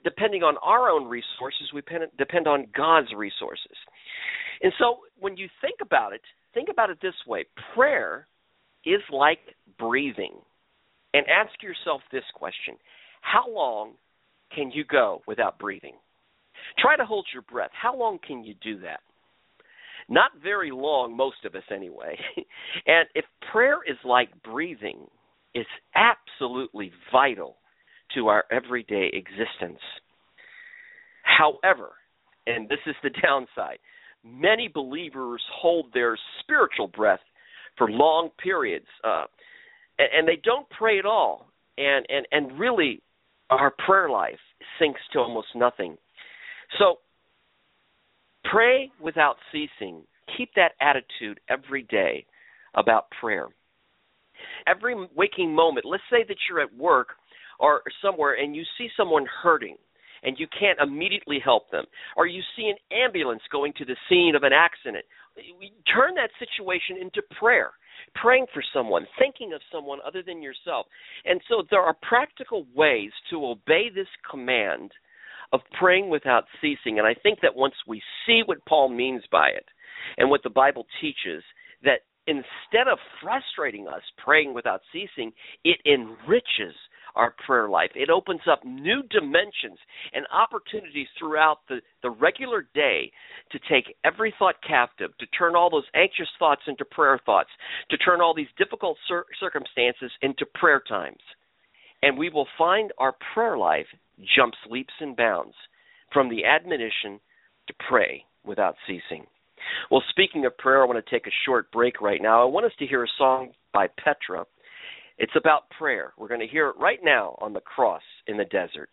depending on our own resources, we depend on God's resources. And so when you think about it, think about it this way. Prayer is like breathing. And ask yourself this question. How long can you go without breathing? Try to hold your breath. How long can you do that? Not very long, most of us anyway. And if prayer is like breathing, it's absolutely vital to our everyday existence. However, and this is the downside, many believers hold their spiritual breath for long periods, uh, and, and they don't pray at all. And, and, and really, our prayer life sinks to almost nothing. So, pray without ceasing. Keep that attitude every day about prayer. Every waking moment, let's say that you're at work or somewhere and you see someone hurting and you can't immediately help them, or you see an ambulance going to the scene of an accident, turn that situation into prayer, praying for someone, thinking of someone other than yourself. And so there are practical ways to obey this command of praying without ceasing. And I think that once we see what Paul means by it and what the Bible teaches, that instead of frustrating us praying without ceasing, it enriches our prayer life. It opens up new dimensions and opportunities throughout the, the regular day to take every thought captive, to turn all those anxious thoughts into prayer thoughts, to turn all these difficult cir- circumstances into prayer times. And we will find our prayer life jumps leaps and bounds from the admonition to pray without ceasing. Well, speaking of prayer, I want to take a short break right now. I want us to hear a song by Petra. It's about prayer. We're going to hear it right now on The Cross in the Desert.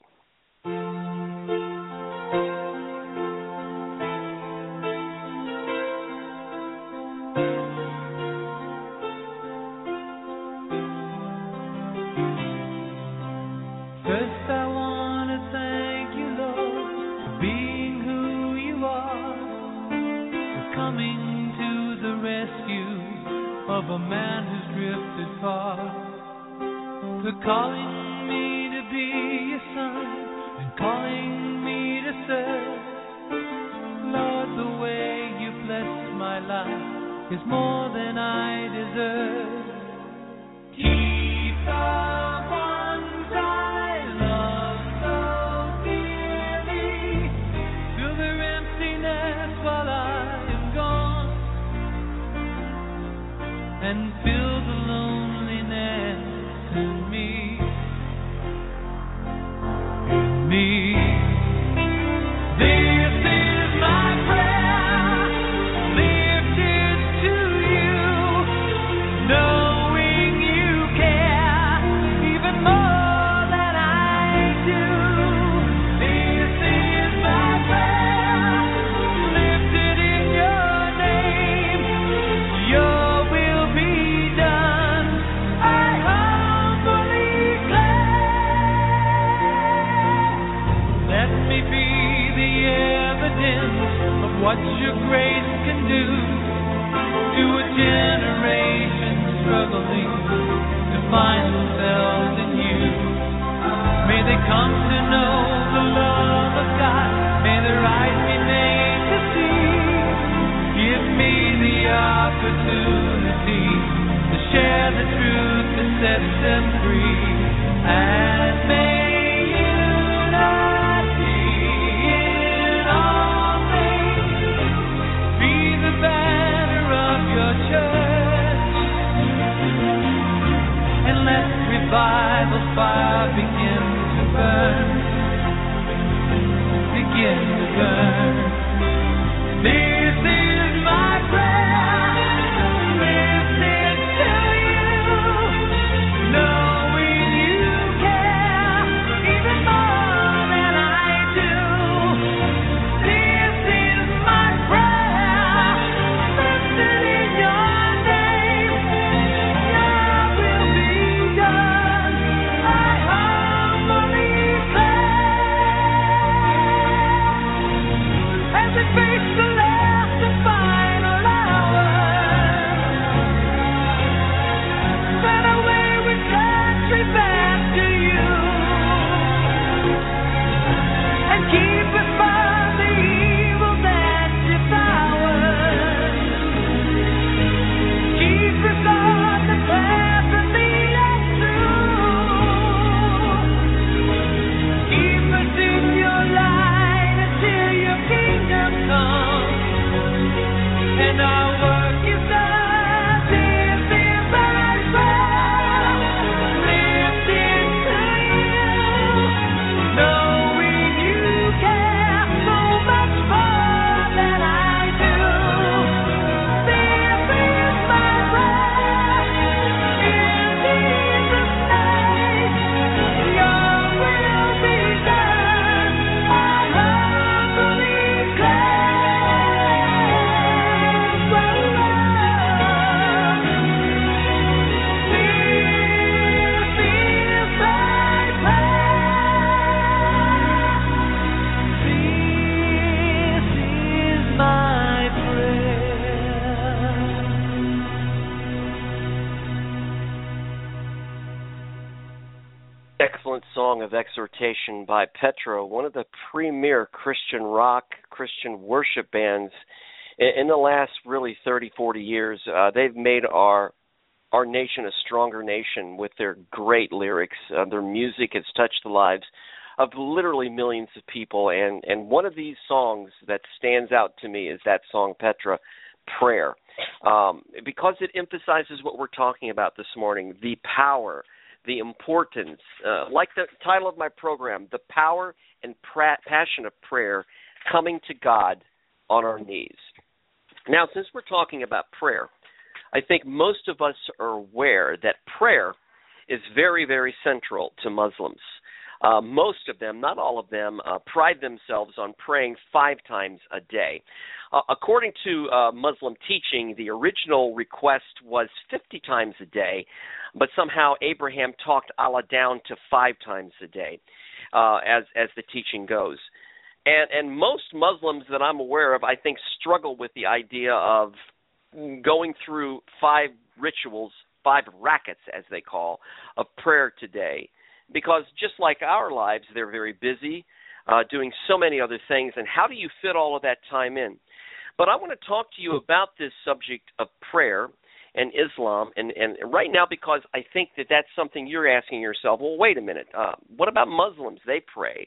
First I want to thank you, Lord, for being who you are, for coming to the rescue of a man who's drifted far, for calling me to be your son and calling me to serve. Lord, the way you bless my life is more than I deserve. Keep the ones I love so dearly, fill their emptiness while I am gone, and fill the loneliness in me, in me. This is my prayer, lifted to you, knowing you care even more than I do. This is my prayer, lifted in your name. Your will be done. I humbly claim. Let me be the evidence of what your grace can do to a generation struggling to find themselves in you. May they come to know the love of God. May their eyes be made to see. Give me the opportunity to share the truth that sets them free. And may unity in all things be the banner of your church. And let revival fire begin to burn Excellent song of exhortation by Petra, one of the premier Christian rock, Christian worship bands in the last really thirty, forty years. Uh, they've made our our nation a stronger nation with their great lyrics. Uh, their music has touched the lives of literally millions of people, and, and one of these songs that stands out to me is that song, Petra, Prayer, um, because it emphasizes what we're talking about this morning, the power, the importance, uh, like the title of my program, the power and pra- passion of prayer, coming to God on our knees. Now, since we're talking about prayer, I think most of us are aware that prayer is very, very central to Muslims. Uh, most of them, not all of them, uh, pride themselves on praying five times a day. Uh, according to uh, Muslim teaching, the original request was fifty times a day, but somehow Abraham talked Allah down to five times a day, uh, as as the teaching goes. And and most Muslims that I'm aware of, I think, struggle with the idea of going through five rituals, five rakats, as they call, of prayer today. Because just like our lives, they're very busy, uh, doing so many other things, and how do you fit all of that time in? But I want to talk to you about this subject of prayer and Islam, and, and right now because I think that that's something you're asking yourself, well, wait a minute, uh, what about Muslims? They pray.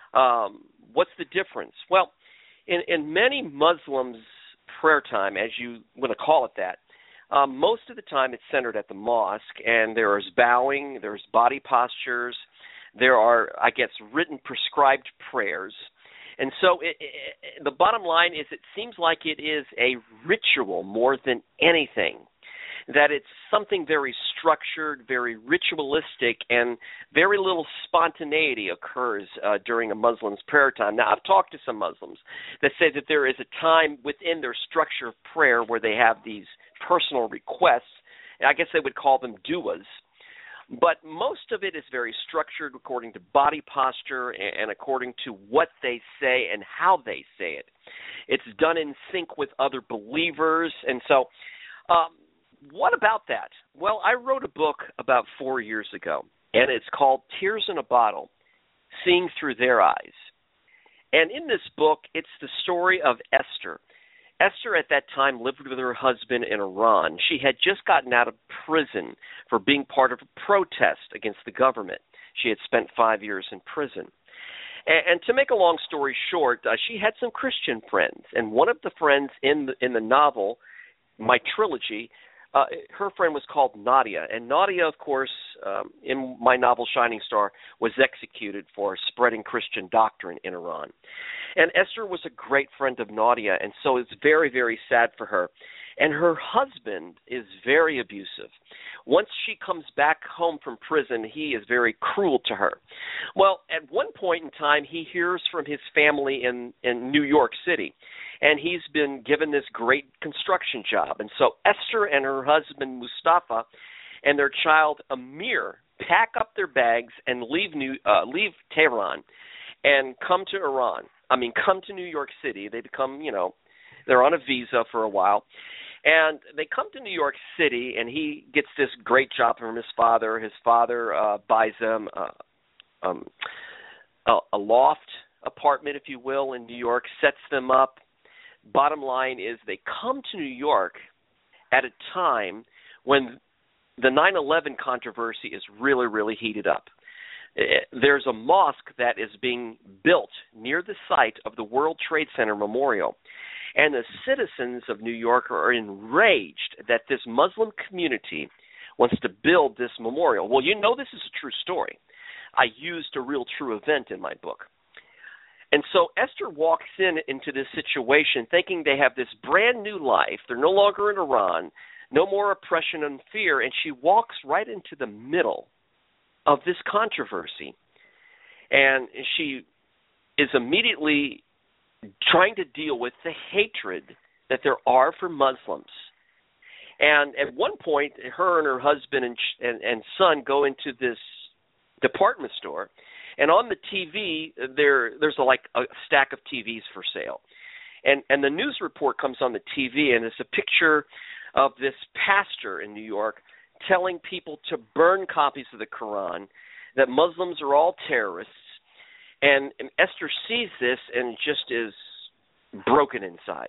Um, what's the difference? Well, in, in many Muslims' prayer time, as you want to call it that, Um, most of the time it's centered at the mosque, and there is bowing, there's body postures, there are, I guess, written prescribed prayers. And so it, it, the bottom line is it seems like it is a ritual more than anything, that it's something very structured, very ritualistic, and very little spontaneity occurs uh, during a Muslim's prayer time. Now, I've talked to some Muslims that say that there is a time within their structure of prayer where they have these personal requests, and I guess they would call them du'as. But most of it is very structured according to body posture and according to what they say and how they say it. It's done in sync with other believers. And so um, what about that? Well, I wrote a book about four years ago, and it's called Tears in a Bottle, Seeing Through Their Eyes. And in this book, it's the story of Esther. Esther at that time lived with her husband in Iran. She had just gotten out of prison for being part of a protest against the government. She had spent five years in prison. And, and to make a long story short, uh, she had some Christian friends, and one of the friends in the, in the novel, my trilogy, uh, her friend was called Nadia. And Nadia, of course, um, in my novel Shining Star, was executed for spreading Christian doctrine in Iran. And Esther was a great friend of Nadia, and so it's very, very sad for her. And her husband is very abusive. Once she comes back home from prison, he is very cruel to her. Well, at one point in time, he hears from his family in, in New York City, and he's been given this great construction job. And so Esther and her husband, Mustafa, and their child, Amir, pack up their bags and leave New, uh, leave Tehran and come to Iran. I mean, come to New York City. They become, you know, they're on a visa for a while. And they come to New York City, and he gets this great job from his father. His father uh, buys them uh, um, a, a loft apartment, if you will, in New York, sets them up. Bottom line is they come to New York at a time when the nine eleven controversy is really, really heated up. There's a mosque that is being built near the site of the World Trade Center Memorial. And the citizens of New York are enraged that this Muslim community wants to build this memorial. Well, you know this is a true story. I used a real true event in my book. And so Esther walks in into this situation thinking they have this brand new life. They're no longer in Iran, no more oppression and fear, and she walks right into the middle of this controversy. And she is immediately trying to deal with the hatred that there are for Muslims. And at one point, her and her husband and, and, and son go into this department store, and on the T V, there there's a, like a stack of T Vs for sale. And, and the news report comes on the T V, and it's a picture of this pastor in New York telling people to burn copies of the Quran, that Muslims are all terrorists, and, and Esther sees this and just is broken inside.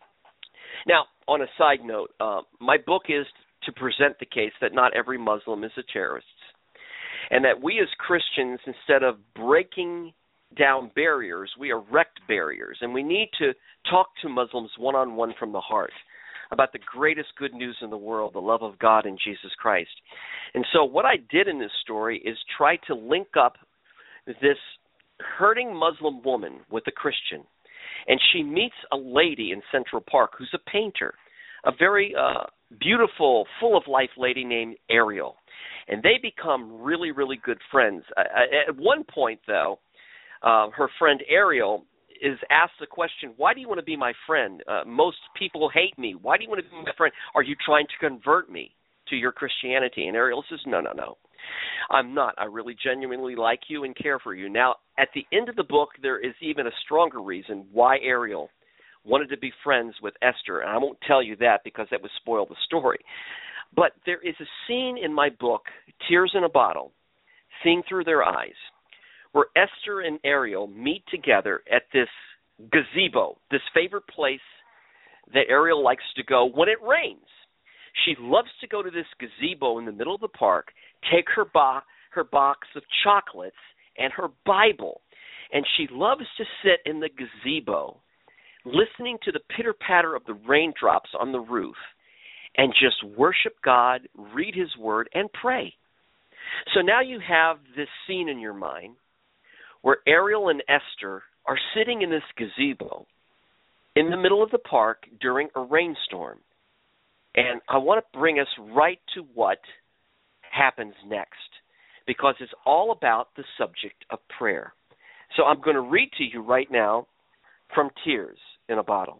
Now, on a side note, uh, my book is to present the case that not every Muslim is a terrorist, and that we as Christians, instead of breaking down barriers, we erect barriers, and we need to talk to Muslims one-on-one from the heart about the greatest good news in the world, the love of God in Jesus Christ. And so what I did in this story is try to link up this hurting Muslim woman with a Christian, and she meets a lady in Central Park who's a painter, a very uh, beautiful, full-of-life lady named Ariel. And they become really, really good friends. Uh, at one point, though, uh, her friend Ariel is asked the question, why do you want to be my friend? Uh, most people hate me. Why do you want to be my friend? Are you trying to convert me to your Christianity? And Ariel says, no, no, no. I'm not. I really genuinely like you and care for you. Now, at the end of the book, there is even a stronger reason why Ariel wanted to be friends with Esther. And I won't tell you that because that would spoil the story. But there is a scene in my book, Tears in a Bottle, Seeing Through Their Eyes, where Esther and Ariel meet together at this gazebo, this favorite place that Ariel likes to go when it rains. She loves to go to this gazebo in the middle of the park, take her, bo- her box of chocolates and her Bible, and she loves to sit in the gazebo listening to the pitter-patter of the raindrops on the roof and just worship God, read His Word, and pray. So now you have this scene in your mind where Ariel and Esther are sitting in this gazebo in the middle of the park during a rainstorm. And I want to bring us right to what happens next, because it's all about the subject of prayer. So I'm going to read to you right now from Tears in a Bottle.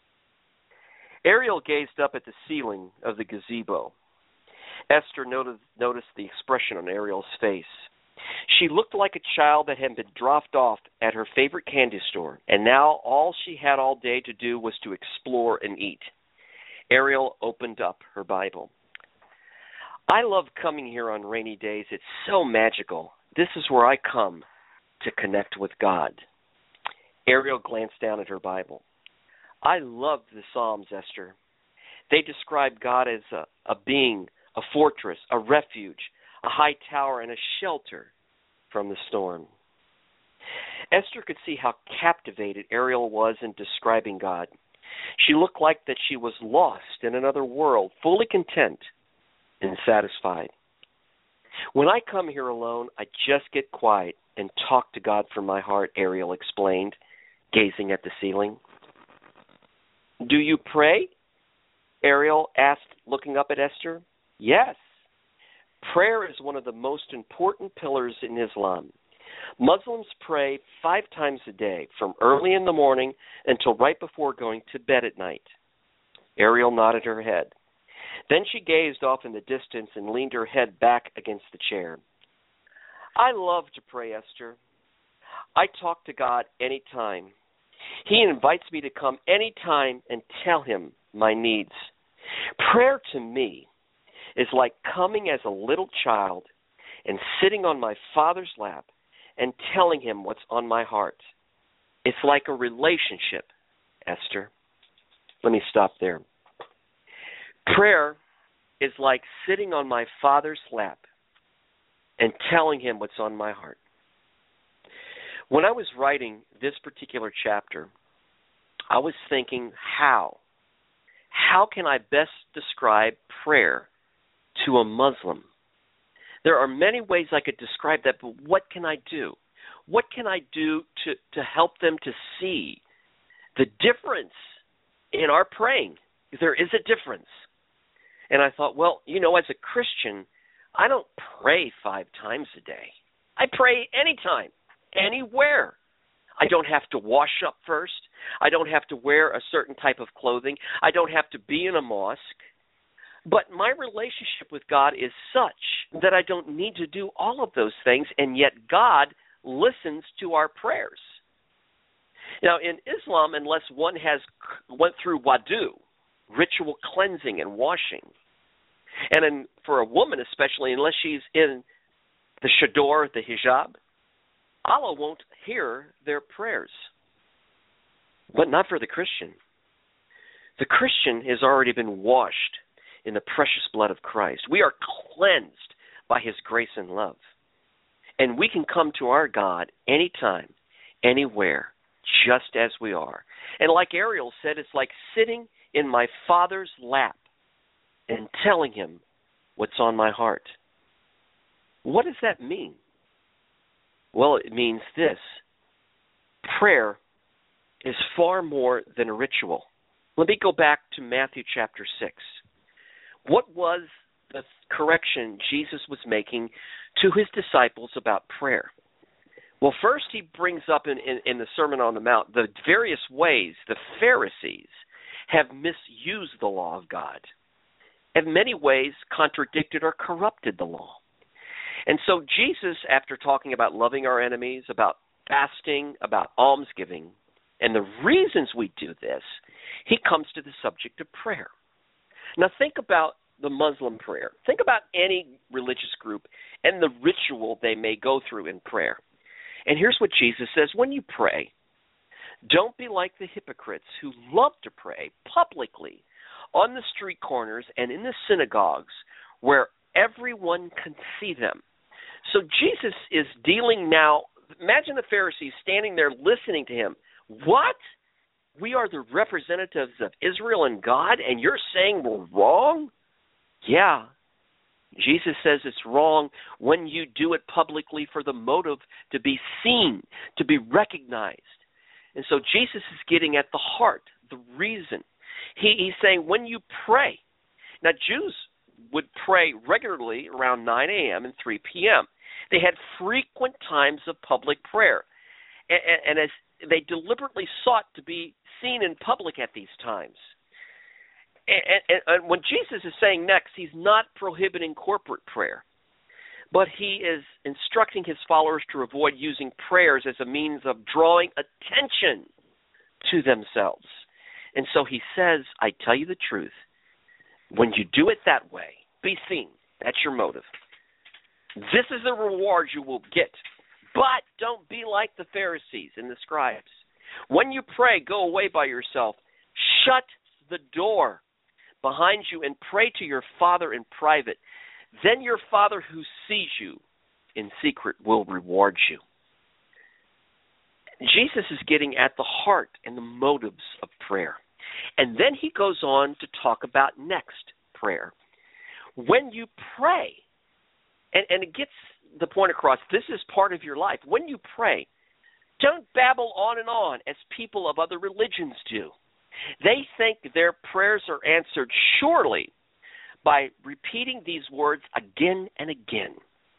Ariel gazed up at the ceiling of the gazebo. Esther noted, noticed the expression on Ariel's face. She looked like a child that had been dropped off at her favorite candy store, and now all she had all day to do was to explore and eat. Ariel opened up her Bible. I love coming here on rainy days. It's so magical. This is where I come to connect with God. Ariel glanced down at her Bible. I love the Psalms, Esther. They describe God as a, a being, a fortress, a refuge, a high tower, and a shelter from the storm. Esther could see how captivated Ariel was in describing God. She looked like that she was lost in another world, fully content and satisfied. When I come here alone, I just get quiet and talk to God from my heart, Ariel explained, gazing at the ceiling. Do you pray? Ariel asked, looking up at Esther. Yes. Prayer is one of the most important pillars in Islam. Muslims pray five times a day, from early in the morning until right before going to bed at night. Ariel nodded her head. Then she gazed off in the distance and leaned her head back against the chair. I love to pray, Esther. I talk to God any time. He invites me to come any time and tell Him my needs. Prayer to me is like coming as a little child and sitting on my Father's lap and telling Him what's on my heart. It's like a relationship, Esther. Let me stop there. Prayer is like sitting on my Father's lap and telling Him what's on my heart. When I was writing this particular chapter, I was thinking, how? How can I best describe prayer to a Muslim? There are many ways I could describe that, but what can I do? What can I do to, to help them to see the difference in our praying? There is a difference. And I thought, well, you know, as a Christian, I don't pray five times a day. I pray anytime, anywhere. I don't have to wash up first. I don't have to wear a certain type of clothing. I don't have to be in a mosque. But my relationship with God is such that I don't need to do all of those things, and yet God listens to our prayers. Now, in Islam, unless one has went through wudu, ritual cleansing and washing, and in, for a woman especially, unless she's in the shador, the hijab, Allah won't hear their prayers. But not for the Christian. The Christian has already been washed in the precious blood of Christ. We are cleansed by his grace and love. And we can come to our God anytime, anywhere, just as we are. And like Ariel said, it's like sitting in my Father's lap and telling him what's on my heart. What does that mean? Well, it means this. Prayer is far more than a ritual. Let me go back to Matthew chapter six. What was the correction Jesus was making to his disciples about prayer? Well, first he brings up in, in, in the Sermon on the Mount the various ways the Pharisees have misused the law of God, in many ways contradicted or corrupted the law. And so Jesus, after talking about loving our enemies, about fasting, about almsgiving, and the reasons we do this, he comes to the subject of prayer. Now think about the Muslim prayer. Think about any religious group and the ritual they may go through in prayer. And here's what Jesus says: when you pray, don't be like the hypocrites who love to pray publicly on the street corners and in the synagogues where everyone can see them. So Jesus is dealing now, imagine the Pharisees standing there listening to him. What? We are the representatives of Israel and God, and you're saying we're wrong? Yeah. Jesus says it's wrong when you do it publicly for the motive to be seen, to be recognized. And so Jesus is getting at the heart, the reason. He, he's saying when you pray. Now, Jews would pray regularly around nine a.m. and three p.m. They had frequent times of public prayer. And, and as they deliberately sought to be seen in public at these times. And, and, and when Jesus is saying next, he's not prohibiting corporate prayer, but he is instructing his followers to avoid using prayers as a means of drawing attention to themselves. And so he says, I tell you the truth, when you do it that way, be seen. That's your motive. This is the reward you will get. But don't be like the Pharisees and the scribes. When you pray, go away by yourself. Shut the door behind you and pray to your Father in private. Then your Father who sees you in secret will reward you. Jesus is getting at the heart and the motives of prayer. And then he goes on to talk about next prayer. When you pray, and, and it gets the point across, this is part of your life. When you pray, don't babble on and on as people of other religions do. They think their prayers are answered surely by repeating these words again and again.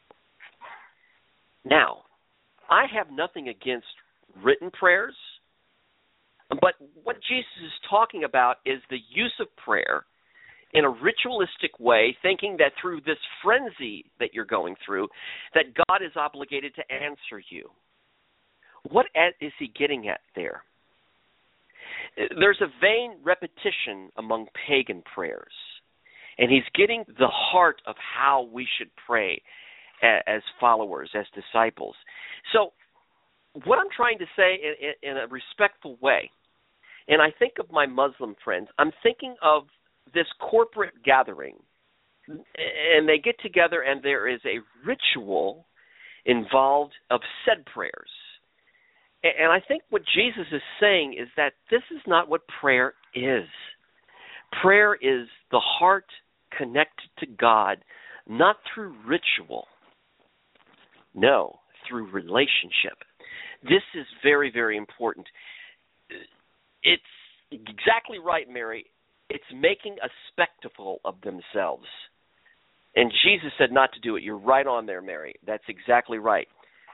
Now, I have nothing against written prayers, but what Jesus is talking about is the use of prayer in a ritualistic way, thinking that through this frenzy that you're going through, that God is obligated to answer you. What is he getting at there? There's a vain repetition among pagan prayers, and he's getting the heart of how we should pray as followers, as disciples. So what I'm trying to say in, in a respectful way, and I think of my Muslim friends, I'm thinking of this corporate gathering, and they get together and there is a ritual involved of said prayers. And I think what Jesus is saying is that this is not what prayer is. Prayer is the heart connected to God, not through ritual. No, through relationship. This is very, very important. It's exactly right, Mary. It's making a spectacle of themselves. And Jesus said not to do it. You're right on there, Mary. That's exactly right.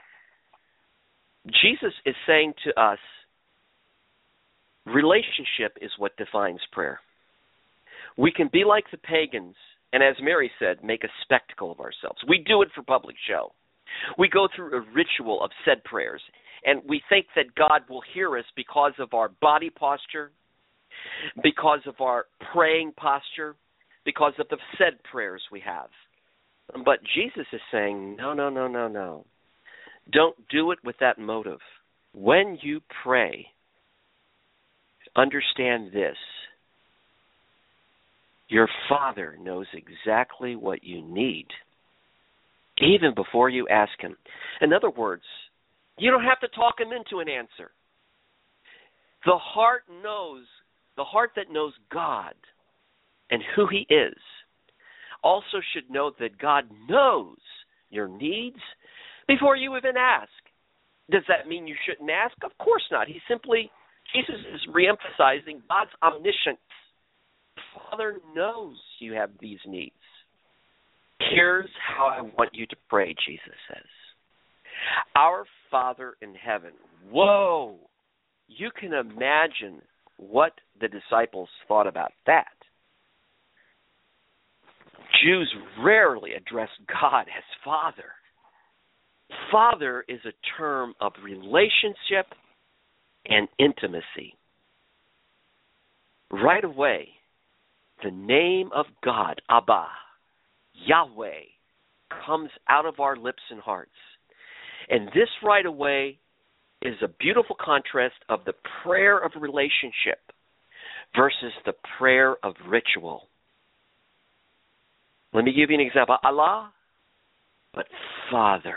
Jesus is saying to us, relationship is what defines prayer. We can be like the pagans, and as Mary said, make a spectacle of ourselves. We do it for public show. We go through a ritual of said prayers, and we think that God will hear us because of our body posture, because of our praying posture, because of the said prayers we have. But Jesus is saying, no, no, no, no, no. Don't do it with that motive. When you pray, understand this. Your Father knows exactly what you need, even before you ask Him. In other words, you don't have to talk Him into an answer. The heart knows, the heart that knows God and who He is also should know that God knows your needs before you even ask. Does that mean you shouldn't ask? Of course not. He simply, Jesus is reemphasizing God's omniscience. Father knows you have these needs. Here's how I want you to pray, Jesus says. Our Father in heaven. Whoa! You can imagine what the disciples thought about that. Jews rarely address God as Father. Father is a term of relationship and intimacy. Right away, the name of God, Abba, Yahweh, comes out of our lips and hearts. And this right away is a beautiful contrast of the prayer of relationship versus the prayer of ritual. Let me give you an example. Allah, but Father.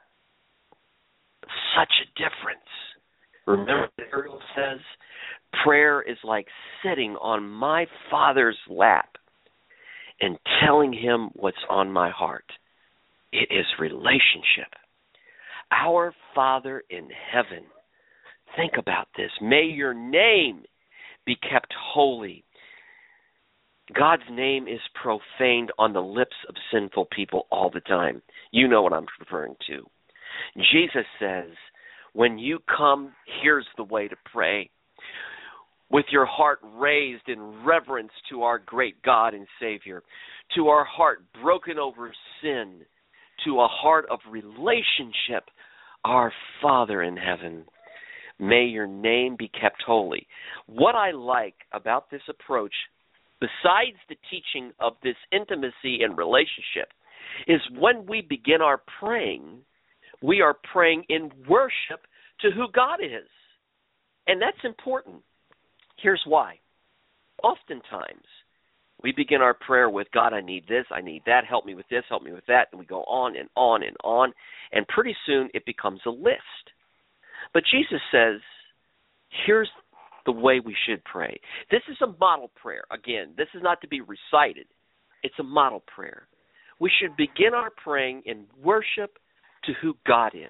Such a difference. Remember what Ariel says? Prayer is like sitting on my Father's lap and telling Him what's on my heart. It is relationship. Our Father in heaven. Think about this. May your name be kept holy. God's name is profaned on the lips of sinful people all the time. You know what I'm referring to. Jesus says, when you come, here's the way to pray. With your heart raised in reverence to our great God and Savior, to our heart broken over sin, to a heart of relationship, our Father in heaven, may your name be kept holy. What I like about this approach, besides the teaching of this intimacy and relationship, is when we begin our praying, we are praying in worship to who God is. And that's important. Here's why. Oftentimes, we begin our prayer with, God, I need this, I need that, help me with this, help me with that, and we go on and on and on, and pretty soon it becomes a list. But Jesus says, here's the way we should pray. This is a model prayer. Again, this is not to be recited. It's a model prayer. We should begin our praying in worship to who God is.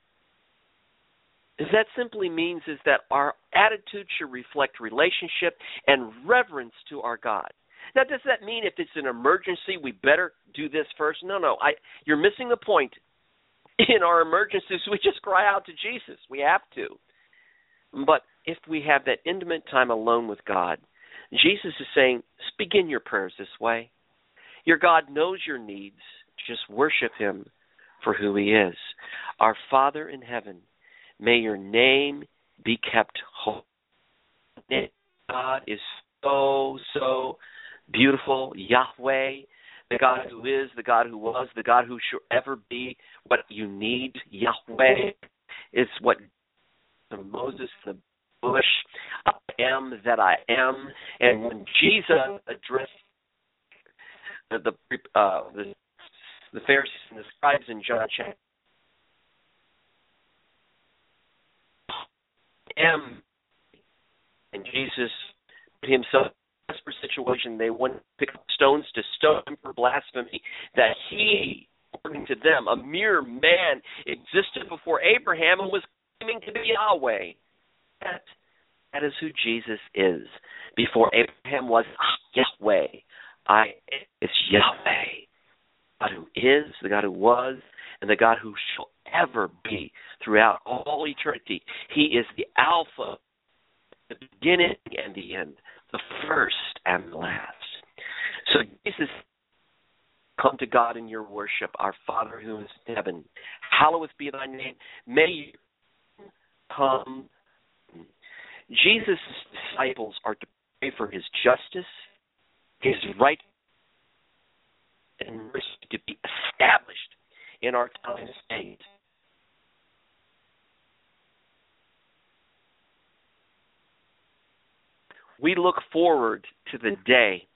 What that simply means is that our attitude should reflect relationship and reverence to our God. Now, does that mean if it's an emergency, we better do this first? No, no. I, you're missing the point. In our emergencies, we just cry out to Jesus. We have to. But if we have that intimate time alone with God, Jesus is saying, begin your prayers this way. Your God knows your needs. Just worship Him for who He is. Our Father in heaven, may your name be kept holy. God is so, so beautiful. Yahweh, the God who is, the God who was, the God who shall ever be. What you need, Yahweh, is what Moses in the bush, I am that I am. And when Jesus addressed the the, uh, the, the Pharisees and the scribes in John chapter am, and Jesus put Himself in a desperate situation, they went to pick up stones to stone Him for blasphemy, that He, according to them, a mere man, existed before Abraham and was claiming to be Yahweh. That, that is who Jesus is. Before Abraham was Yahweh. I is Yahweh. God who is, the God who was, and the God who shall ever be throughout all eternity. He is the Alpha, the beginning and the end, the first and the last. So Jesus, come to God in your worship, our Father who is in heaven. Hallowed be thy name. May you come. Jesus' disciples are to pray for His justice, His right, and mercy, to be established in our time and state. We look forward to the day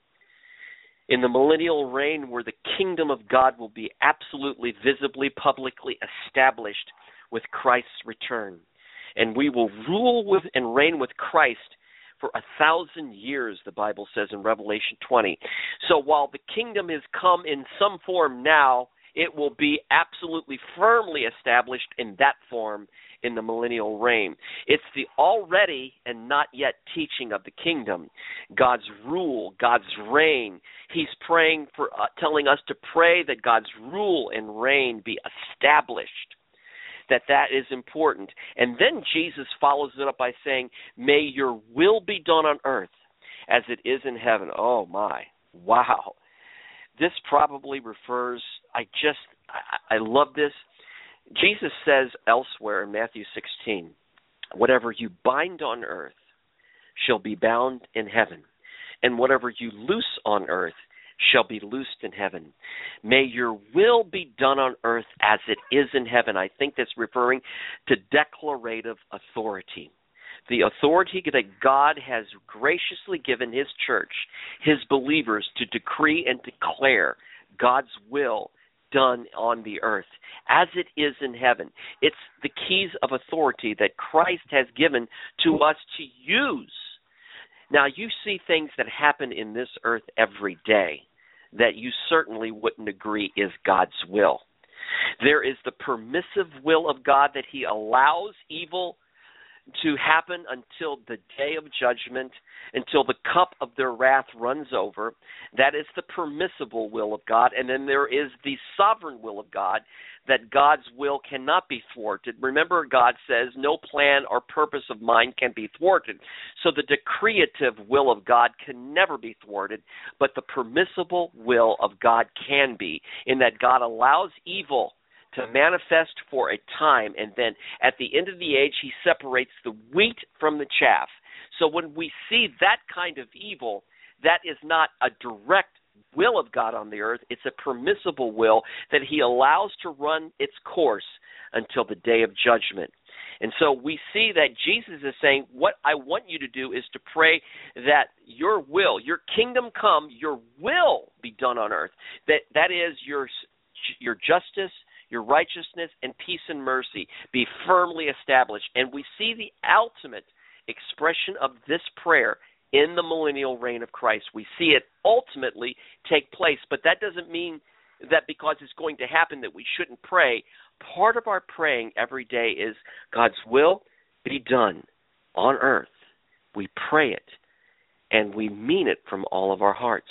in the millennial reign where the kingdom of God will be absolutely, visibly, publicly established with Christ's return. And we will rule with and reign with Christ for a thousand years, the Bible says in Revelation twenty. So while the kingdom has come in some form now, it will be absolutely firmly established in that form in the millennial reign. It's the already and not yet teaching of the kingdom, God's rule, God's reign. He's praying for, uh, telling us to pray that God's rule and reign be established, that that is important. And then Jesus follows it up by saying, may your will be done on earth as it is in heaven. Oh, my. Wow. This probably refers, I just, I, I love this. Jesus says elsewhere in Matthew sixteen, whatever you bind on earth shall be bound in heaven, and whatever you loose on earth shall be loosed in heaven. May your will be done on earth as it is in heaven. I think that's referring to declarative authority. The authority that God has graciously given his church, his believers, to decree and declare God's will done on the earth as it is in heaven. It's the keys of authority that Christ has given to us to use. Now, you see things that happen in this earth every day that you certainly wouldn't agree is God's will. There is the permissive will of God that he allows evil to happen until the day of judgment, until the cup of their wrath runs over. That is the permissible will of God. And then there is the sovereign will of God, that God's will cannot be thwarted. Remember, God says, no plan or purpose of mine can be thwarted. So the decreative will of God can never be thwarted, but the permissible will of God can be, in that God allows evil to manifest for a time, and then at the end of the age, he separates the wheat from the chaff. So when we see that kind of evil, that is not a direct will of God on the earth. It's a permissible will that he allows to run its course until the day of judgment. And so we see that Jesus is saying, what I want you to do is to pray that your will, your kingdom come, your will be done on earth. That that is your your justice, your righteousness, and peace and mercy be firmly established. And we see the ultimate expression of this prayer in the millennial reign of Christ. We see it ultimately take place, but that doesn't mean that because it's going to happen that we shouldn't pray. Part of our praying every day is God's will be done on earth. We pray it, and we mean it from all of our hearts.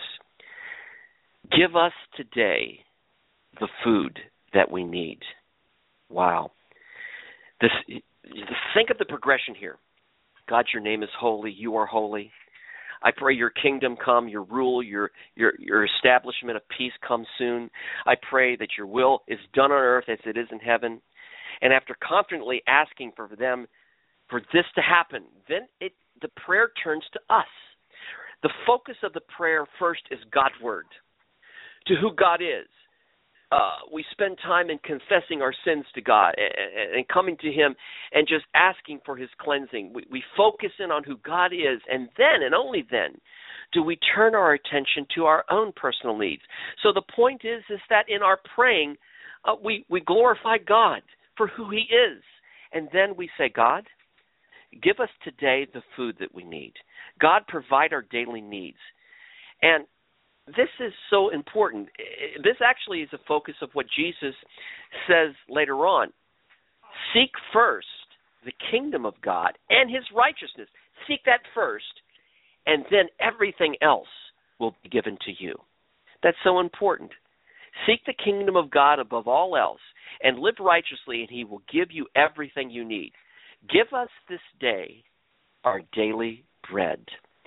Give us today the food that we need. Wow. This, think of the progression here. God, your name is holy. You are holy. I pray your kingdom come, your rule, your, your your establishment of peace come soon. I pray that your will is done on earth as it is in heaven. And after confidently asking for them, for this to happen, then it the prayer turns to us. The focus of the prayer first is God's word, to who God is. Uh, we spend time in confessing our sins to God and, and coming to him and just asking for his cleansing. We, we focus in on who God is, and then and only then do we turn our attention to our own personal needs. So the point is, is that in our praying, uh, we, we glorify God for who he is. And then we say, God, give us today the food that we need. God, provide our daily needs. And this is so important. This actually is a focus of what Jesus says later on. Seek first the kingdom of God and his righteousness. Seek that first, and then everything else will be given to you. That's so important. Seek the kingdom of God above all else and live righteously, and he will give you everything you need. Give us this day our daily bread,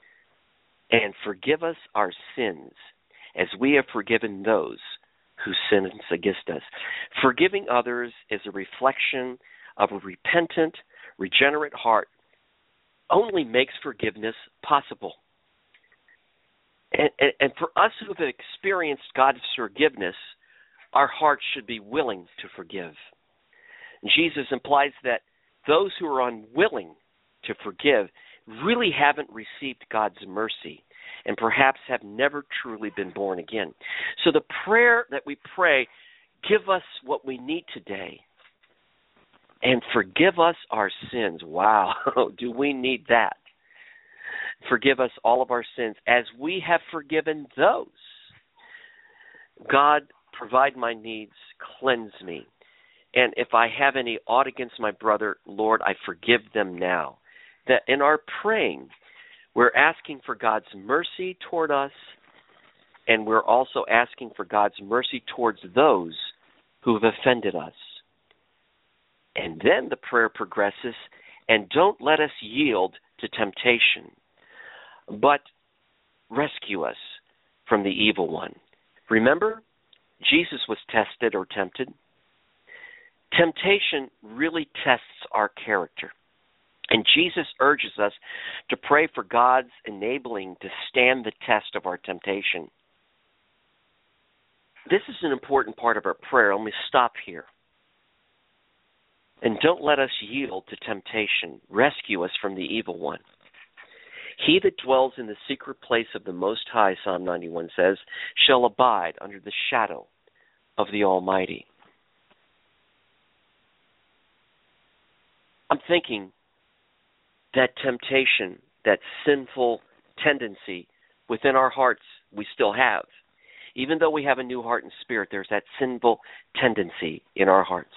and forgive us our sins as we have forgiven those who sin against us. Forgiving others is a reflection of a repentant, regenerate heart. Only makes forgiveness possible. And, and, and for us who have experienced God's forgiveness, our hearts should be willing to forgive. And Jesus implies that those who are unwilling to forgive really haven't received God's mercy and perhaps have never truly been born again. So the prayer that we pray, give us what we need today and forgive us our sins. Wow, do we need that? Forgive us all of our sins as we have forgiven those. God, provide my needs, cleanse me. And if I have any aught against my brother, Lord, I forgive them now. That in our praying, we're asking for God's mercy toward us, and we're also asking for God's mercy towards those who have offended us. And then the prayer progresses, and don't let us yield to temptation, but rescue us from the evil one. Remember, Jesus was tested or tempted. Temptation really tests our character. And Jesus urges us to pray for God's enabling to stand the test of our temptation. This is an important part of our prayer. Let me stop here. And don't let us yield to temptation. Rescue us from the evil one. He that dwells in the secret place of the Most High, Psalm ninety-one says, shall abide under the shadow of the Almighty. I'm thinking that temptation, that sinful tendency within our hearts we still have. Even though we have a new heart and spirit, there's that sinful tendency in our hearts.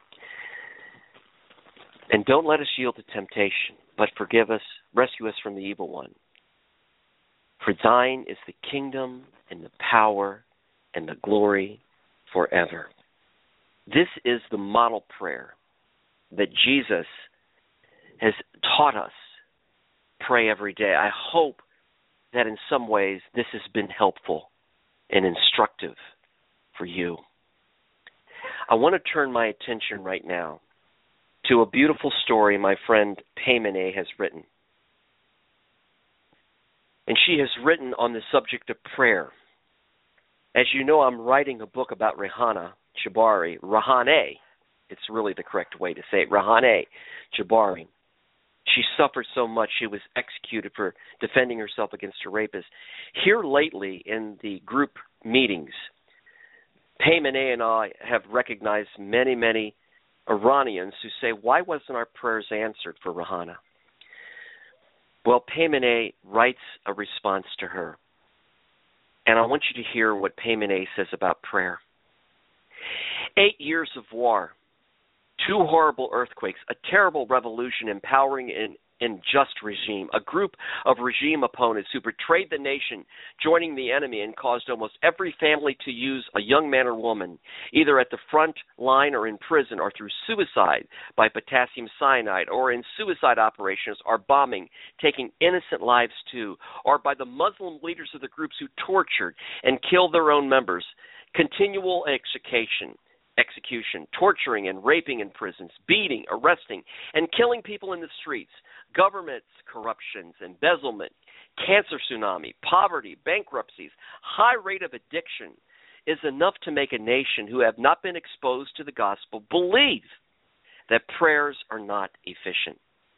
And don't let us yield to temptation, but forgive us, rescue us from the evil one. For thine is the kingdom and the power and the glory forever. This is the model prayer that Jesus has taught us pray every day. I hope that in some ways this has been helpful and instructive for you. I want to turn my attention right now to a beautiful story my friend Paymene has written. And she has written on the subject of prayer. As you know, I'm writing a book about Rehana Jabari. Rahane, it's really the correct way to say it, Rahane Jabari. She suffered so much she was executed for defending herself against her rapist. Here lately in the group meetings, Paymene and I have recognized many, many Iranians who say, why wasn't our prayers answered for Rahana? Well, Paymene writes a response to her. And I want you to hear what Paymene says about prayer. Eight years of war, two horrible earthquakes, a terrible revolution empowering an unjust regime, a group of regime opponents who betrayed the nation, joining the enemy and caused almost every family to use a young man or woman, either at the front line or in prison or through suicide by potassium cyanide or in suicide operations or bombing, taking innocent lives too, or by the Muslim leaders of the groups who tortured and killed their own members, continual execution. execution, torturing and raping in prisons, beating, arresting, and killing people in the streets, government corruptions, embezzlement, cancer tsunami, poverty, bankruptcies, high rate of addiction is enough to make a nation who have not been exposed to the gospel believe that prayers are not efficient.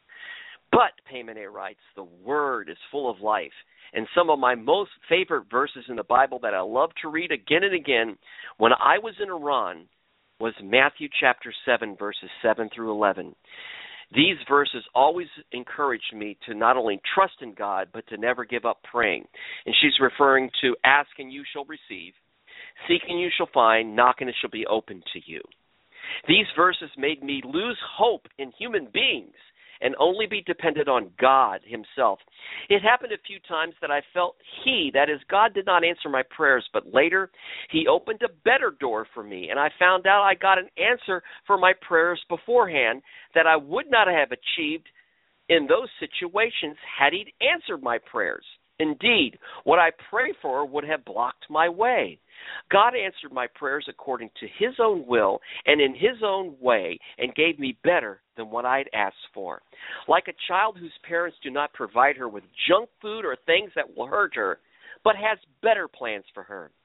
But, Paymene writes, the word is full of life. And some of my most favorite verses in the Bible that I love to read again and again when I was in Iran was Matthew chapter seven, verses seven through eleven. These verses always encouraged me to not only trust in God, but to never give up praying. And she's referring to ask and you shall receive, seek and you shall find, knock and it shall be open to you. These verses made me lose hope in human beings and only be dependent on God himself. It happened a few times that I felt he, that is, God did not answer my prayers, but later he opened a better door for me, and I found out I got an answer for my prayers beforehand that I would not have achieved in those situations had he answered my prayers. Indeed, what I pray for would have blocked my way. God answered my prayers according to his own will and in his own way and gave me better than what I'd asked for. Like a child whose parents do not provide her with junk food or things that will hurt her, but has better plans for her.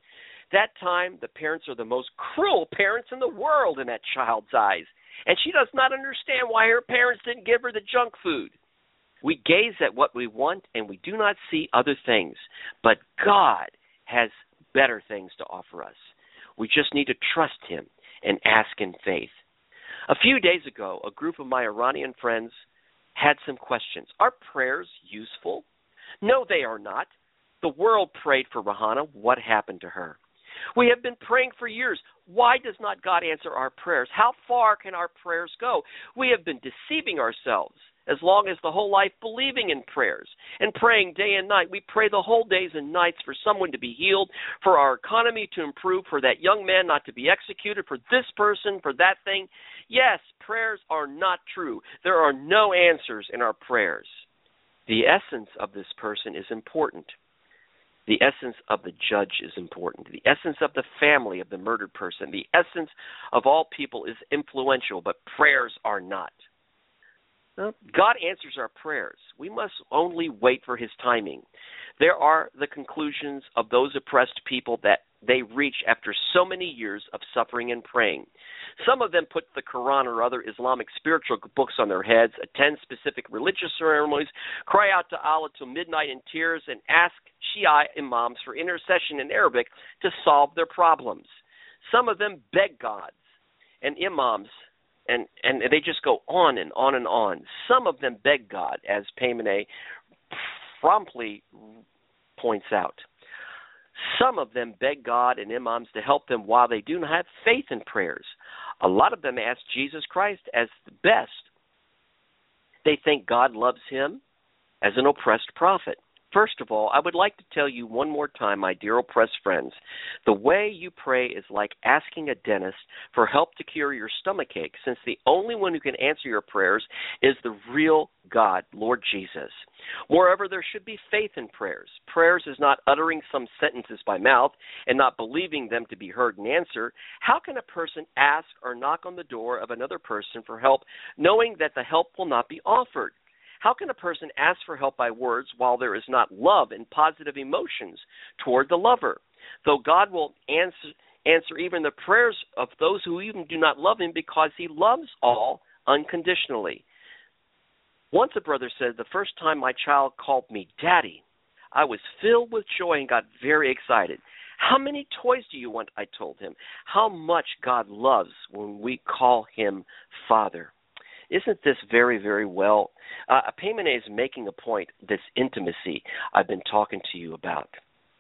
That time, the parents are the most cruel parents in the world in that child's eyes, and she does not understand why her parents didn't give her the junk food. We gaze at what we want, and we do not see other things, but God has better things to offer us. We just need to trust him and ask in faith. A few days ago, a group of my Iranian friends had some questions. Are prayers useful? No, they are not. The world prayed for Rahana. What happened to her? We have been praying for years. Why does not God answer our prayers? How far can our prayers go? We have been deceiving ourselves as long as the whole life believing in prayers and praying day and night. We pray the whole days and nights for someone to be healed, for our economy to improve, for that young man not to be executed, for this person, for that thing. Yes, prayers are not true. There are no answers in our prayers. The essence of this person is important. The essence of the judge is important. The essence of the family of the murdered person, the essence of all people is influential, but prayers are not. God answers our prayers. We must only wait for his timing. There are the conclusions of those oppressed people that they reach after so many years of suffering and praying. Some of them put the Quran or other Islamic spiritual books on their heads, attend specific religious ceremonies, cry out to Allah till midnight in tears, and ask Shia imams for intercession in Arabic to solve their problems. Some of them beg gods and imams, and, and they just go on and on and on. Some of them beg God, as Paymaneh promptly points out. Some of them beg God and imams to help them while they do not have faith in prayers. A lot of them ask Jesus Christ as the best. They think God loves him as an oppressed prophet. First of all, I would like to tell you one more time, my dear oppressed friends, the way you pray is like asking a dentist for help to cure your stomach ache, since the only one who can answer your prayers is the real God, Lord Jesus. Moreover, there should be faith in prayers. Prayers is not uttering some sentences by mouth and not believing them to be heard and answered. How can a person ask or knock on the door of another person for help, knowing that the help will not be offered? How can a person ask for help by words while there is not love and positive emotions toward the lover? Though God will answer, answer even the prayers of those who even do not love him, because he loves all unconditionally. Once a brother said, the first time my child called me Daddy, I was filled with joy and got very excited. How many toys do you want? I told him. How much God loves when we call him Father. Isn't this very, very well? Uh, Paymaneh is making a point, this intimacy I've been talking to you about.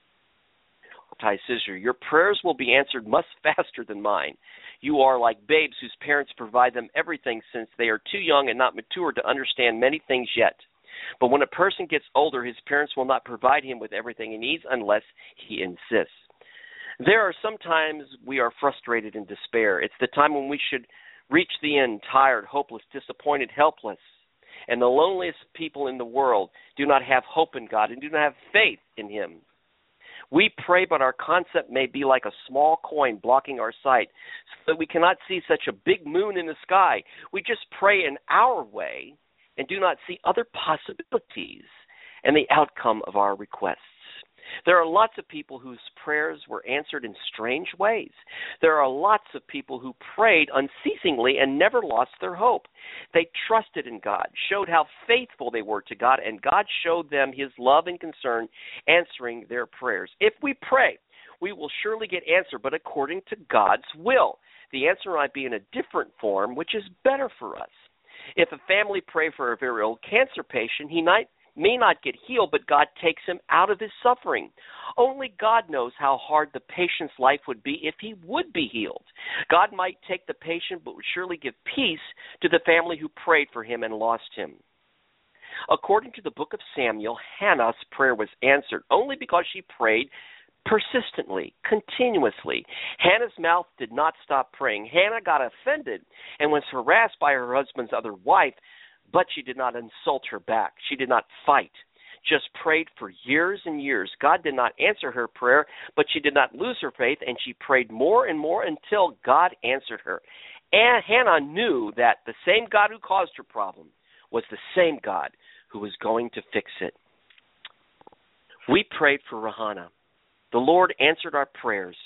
Ty Sister, your prayers will be answered much faster than mine. You are like babes whose parents provide them everything since they are too young and not mature to understand many things yet. But when a person gets older, his parents will not provide him with everything he needs unless he insists. There are some times we are frustrated and despair. It's the time when we should reach the end, tired, hopeless, disappointed, helpless. And the loneliest people in the world do not have hope in God and do not have faith in him. We pray, but our concept may be like a small coin blocking our sight, so that we cannot see such a big moon in the sky. We just pray in our way and do not see other possibilities and the outcome of our requests. There are lots of people whose prayers were answered in strange ways. There are lots of people who prayed unceasingly and never lost their hope. They trusted in God, showed how faithful they were to God, and God showed them his love and concern, answering their prayers. If we pray, we will surely get answer, but according to God's will. The answer might be in a different form, which is better for us. If a family pray for a very old cancer patient, he might may not get healed, but God takes him out of his suffering. Only God knows how hard the patient's life would be if he would be healed. God might take the patient, but would surely give peace to the family who prayed for him and lost him. According to the book of Samuel, Hannah's prayer was answered only because she prayed persistently, continuously. Hannah's mouth did not stop praying. Hannah got offended and was harassed by her husband's other wife, but she did not insult her back. She did not fight, just prayed for years and years. God did not answer her prayer, but she did not lose her faith, and she prayed more and more until God answered her. And Hannah knew that the same God who caused her problem was the same God who was going to fix it. We prayed for Rahana. The Lord answered our prayers.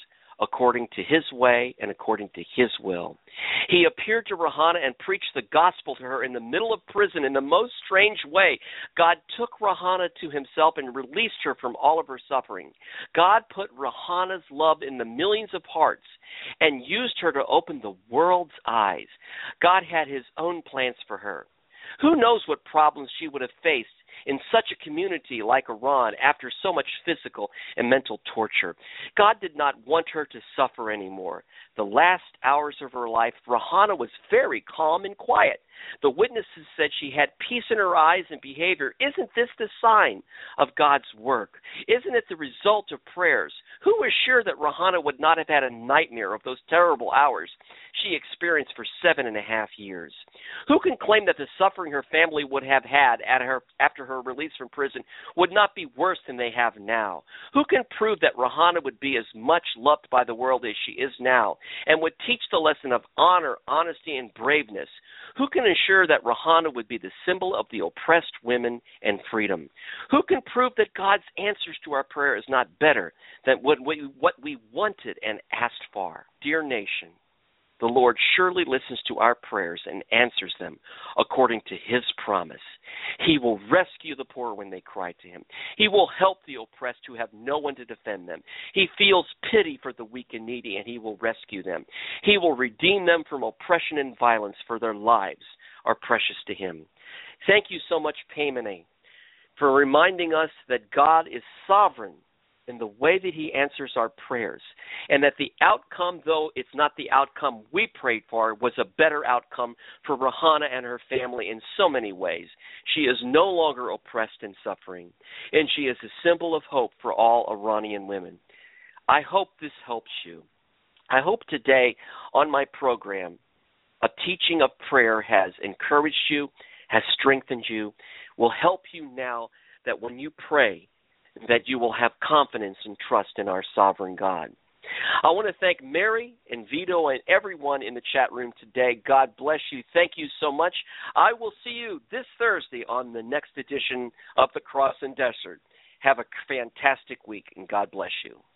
according to his way and according to his will. He appeared to Rahana and preached the gospel to her in the middle of prison in the most strange way. God took Rahana to himself and released her from all of her suffering. God put Rahana's love in the millions of hearts and used her to open the world's eyes. God had his own plans for her. Who knows what problems she would have faced in such a community like Iran after so much physical and mental torture. God did not want her to suffer anymore. The last hours of her life, Rahana was very calm and quiet. The witnesses said she had peace in her eyes and behavior. Isn't this the sign of God's work? Isn't it the result of prayers? Who was sure that Rahana would not have had a nightmare of those terrible hours she experienced for seven and a half years? Who can claim that the suffering her family would have had at her, after her release from prison would not be worse than they have now? Who can prove that Rahana would be as much loved by the world as she is now and would teach the lesson of honor, honesty, and braveness? Who can ensure that Rahana would be the symbol of the oppressed women and freedom? Who can prove that God's answers to our prayer is not better than what we, what we wanted and asked for? Dear nation, the Lord surely listens to our prayers and answers them according to his promise. He will rescue the poor when they cry to him. He will help the oppressed who have no one to defend them. He feels pity for the weak and needy, and he will rescue them. He will redeem them from oppression and violence, for their lives are precious to him. Thank you so much, Paimene, for reminding us that God is sovereign in the way that he answers our prayers, and that the outcome, though it's not the outcome we prayed for, was a better outcome for Rahana and her family in so many ways. She is no longer oppressed and suffering, and she is a symbol of hope for all Iranian women. I hope this helps you. I hope today on my program, a teaching of prayer has encouraged you, has strengthened you, will help you now that when you pray, that you will have confidence and trust in our sovereign God. I want to thank Mary and Vito and everyone in the chat room today. God bless you. Thank you so much. I will see you this Thursday on the next edition of The Cross and Desert. Have a fantastic week, and God bless you.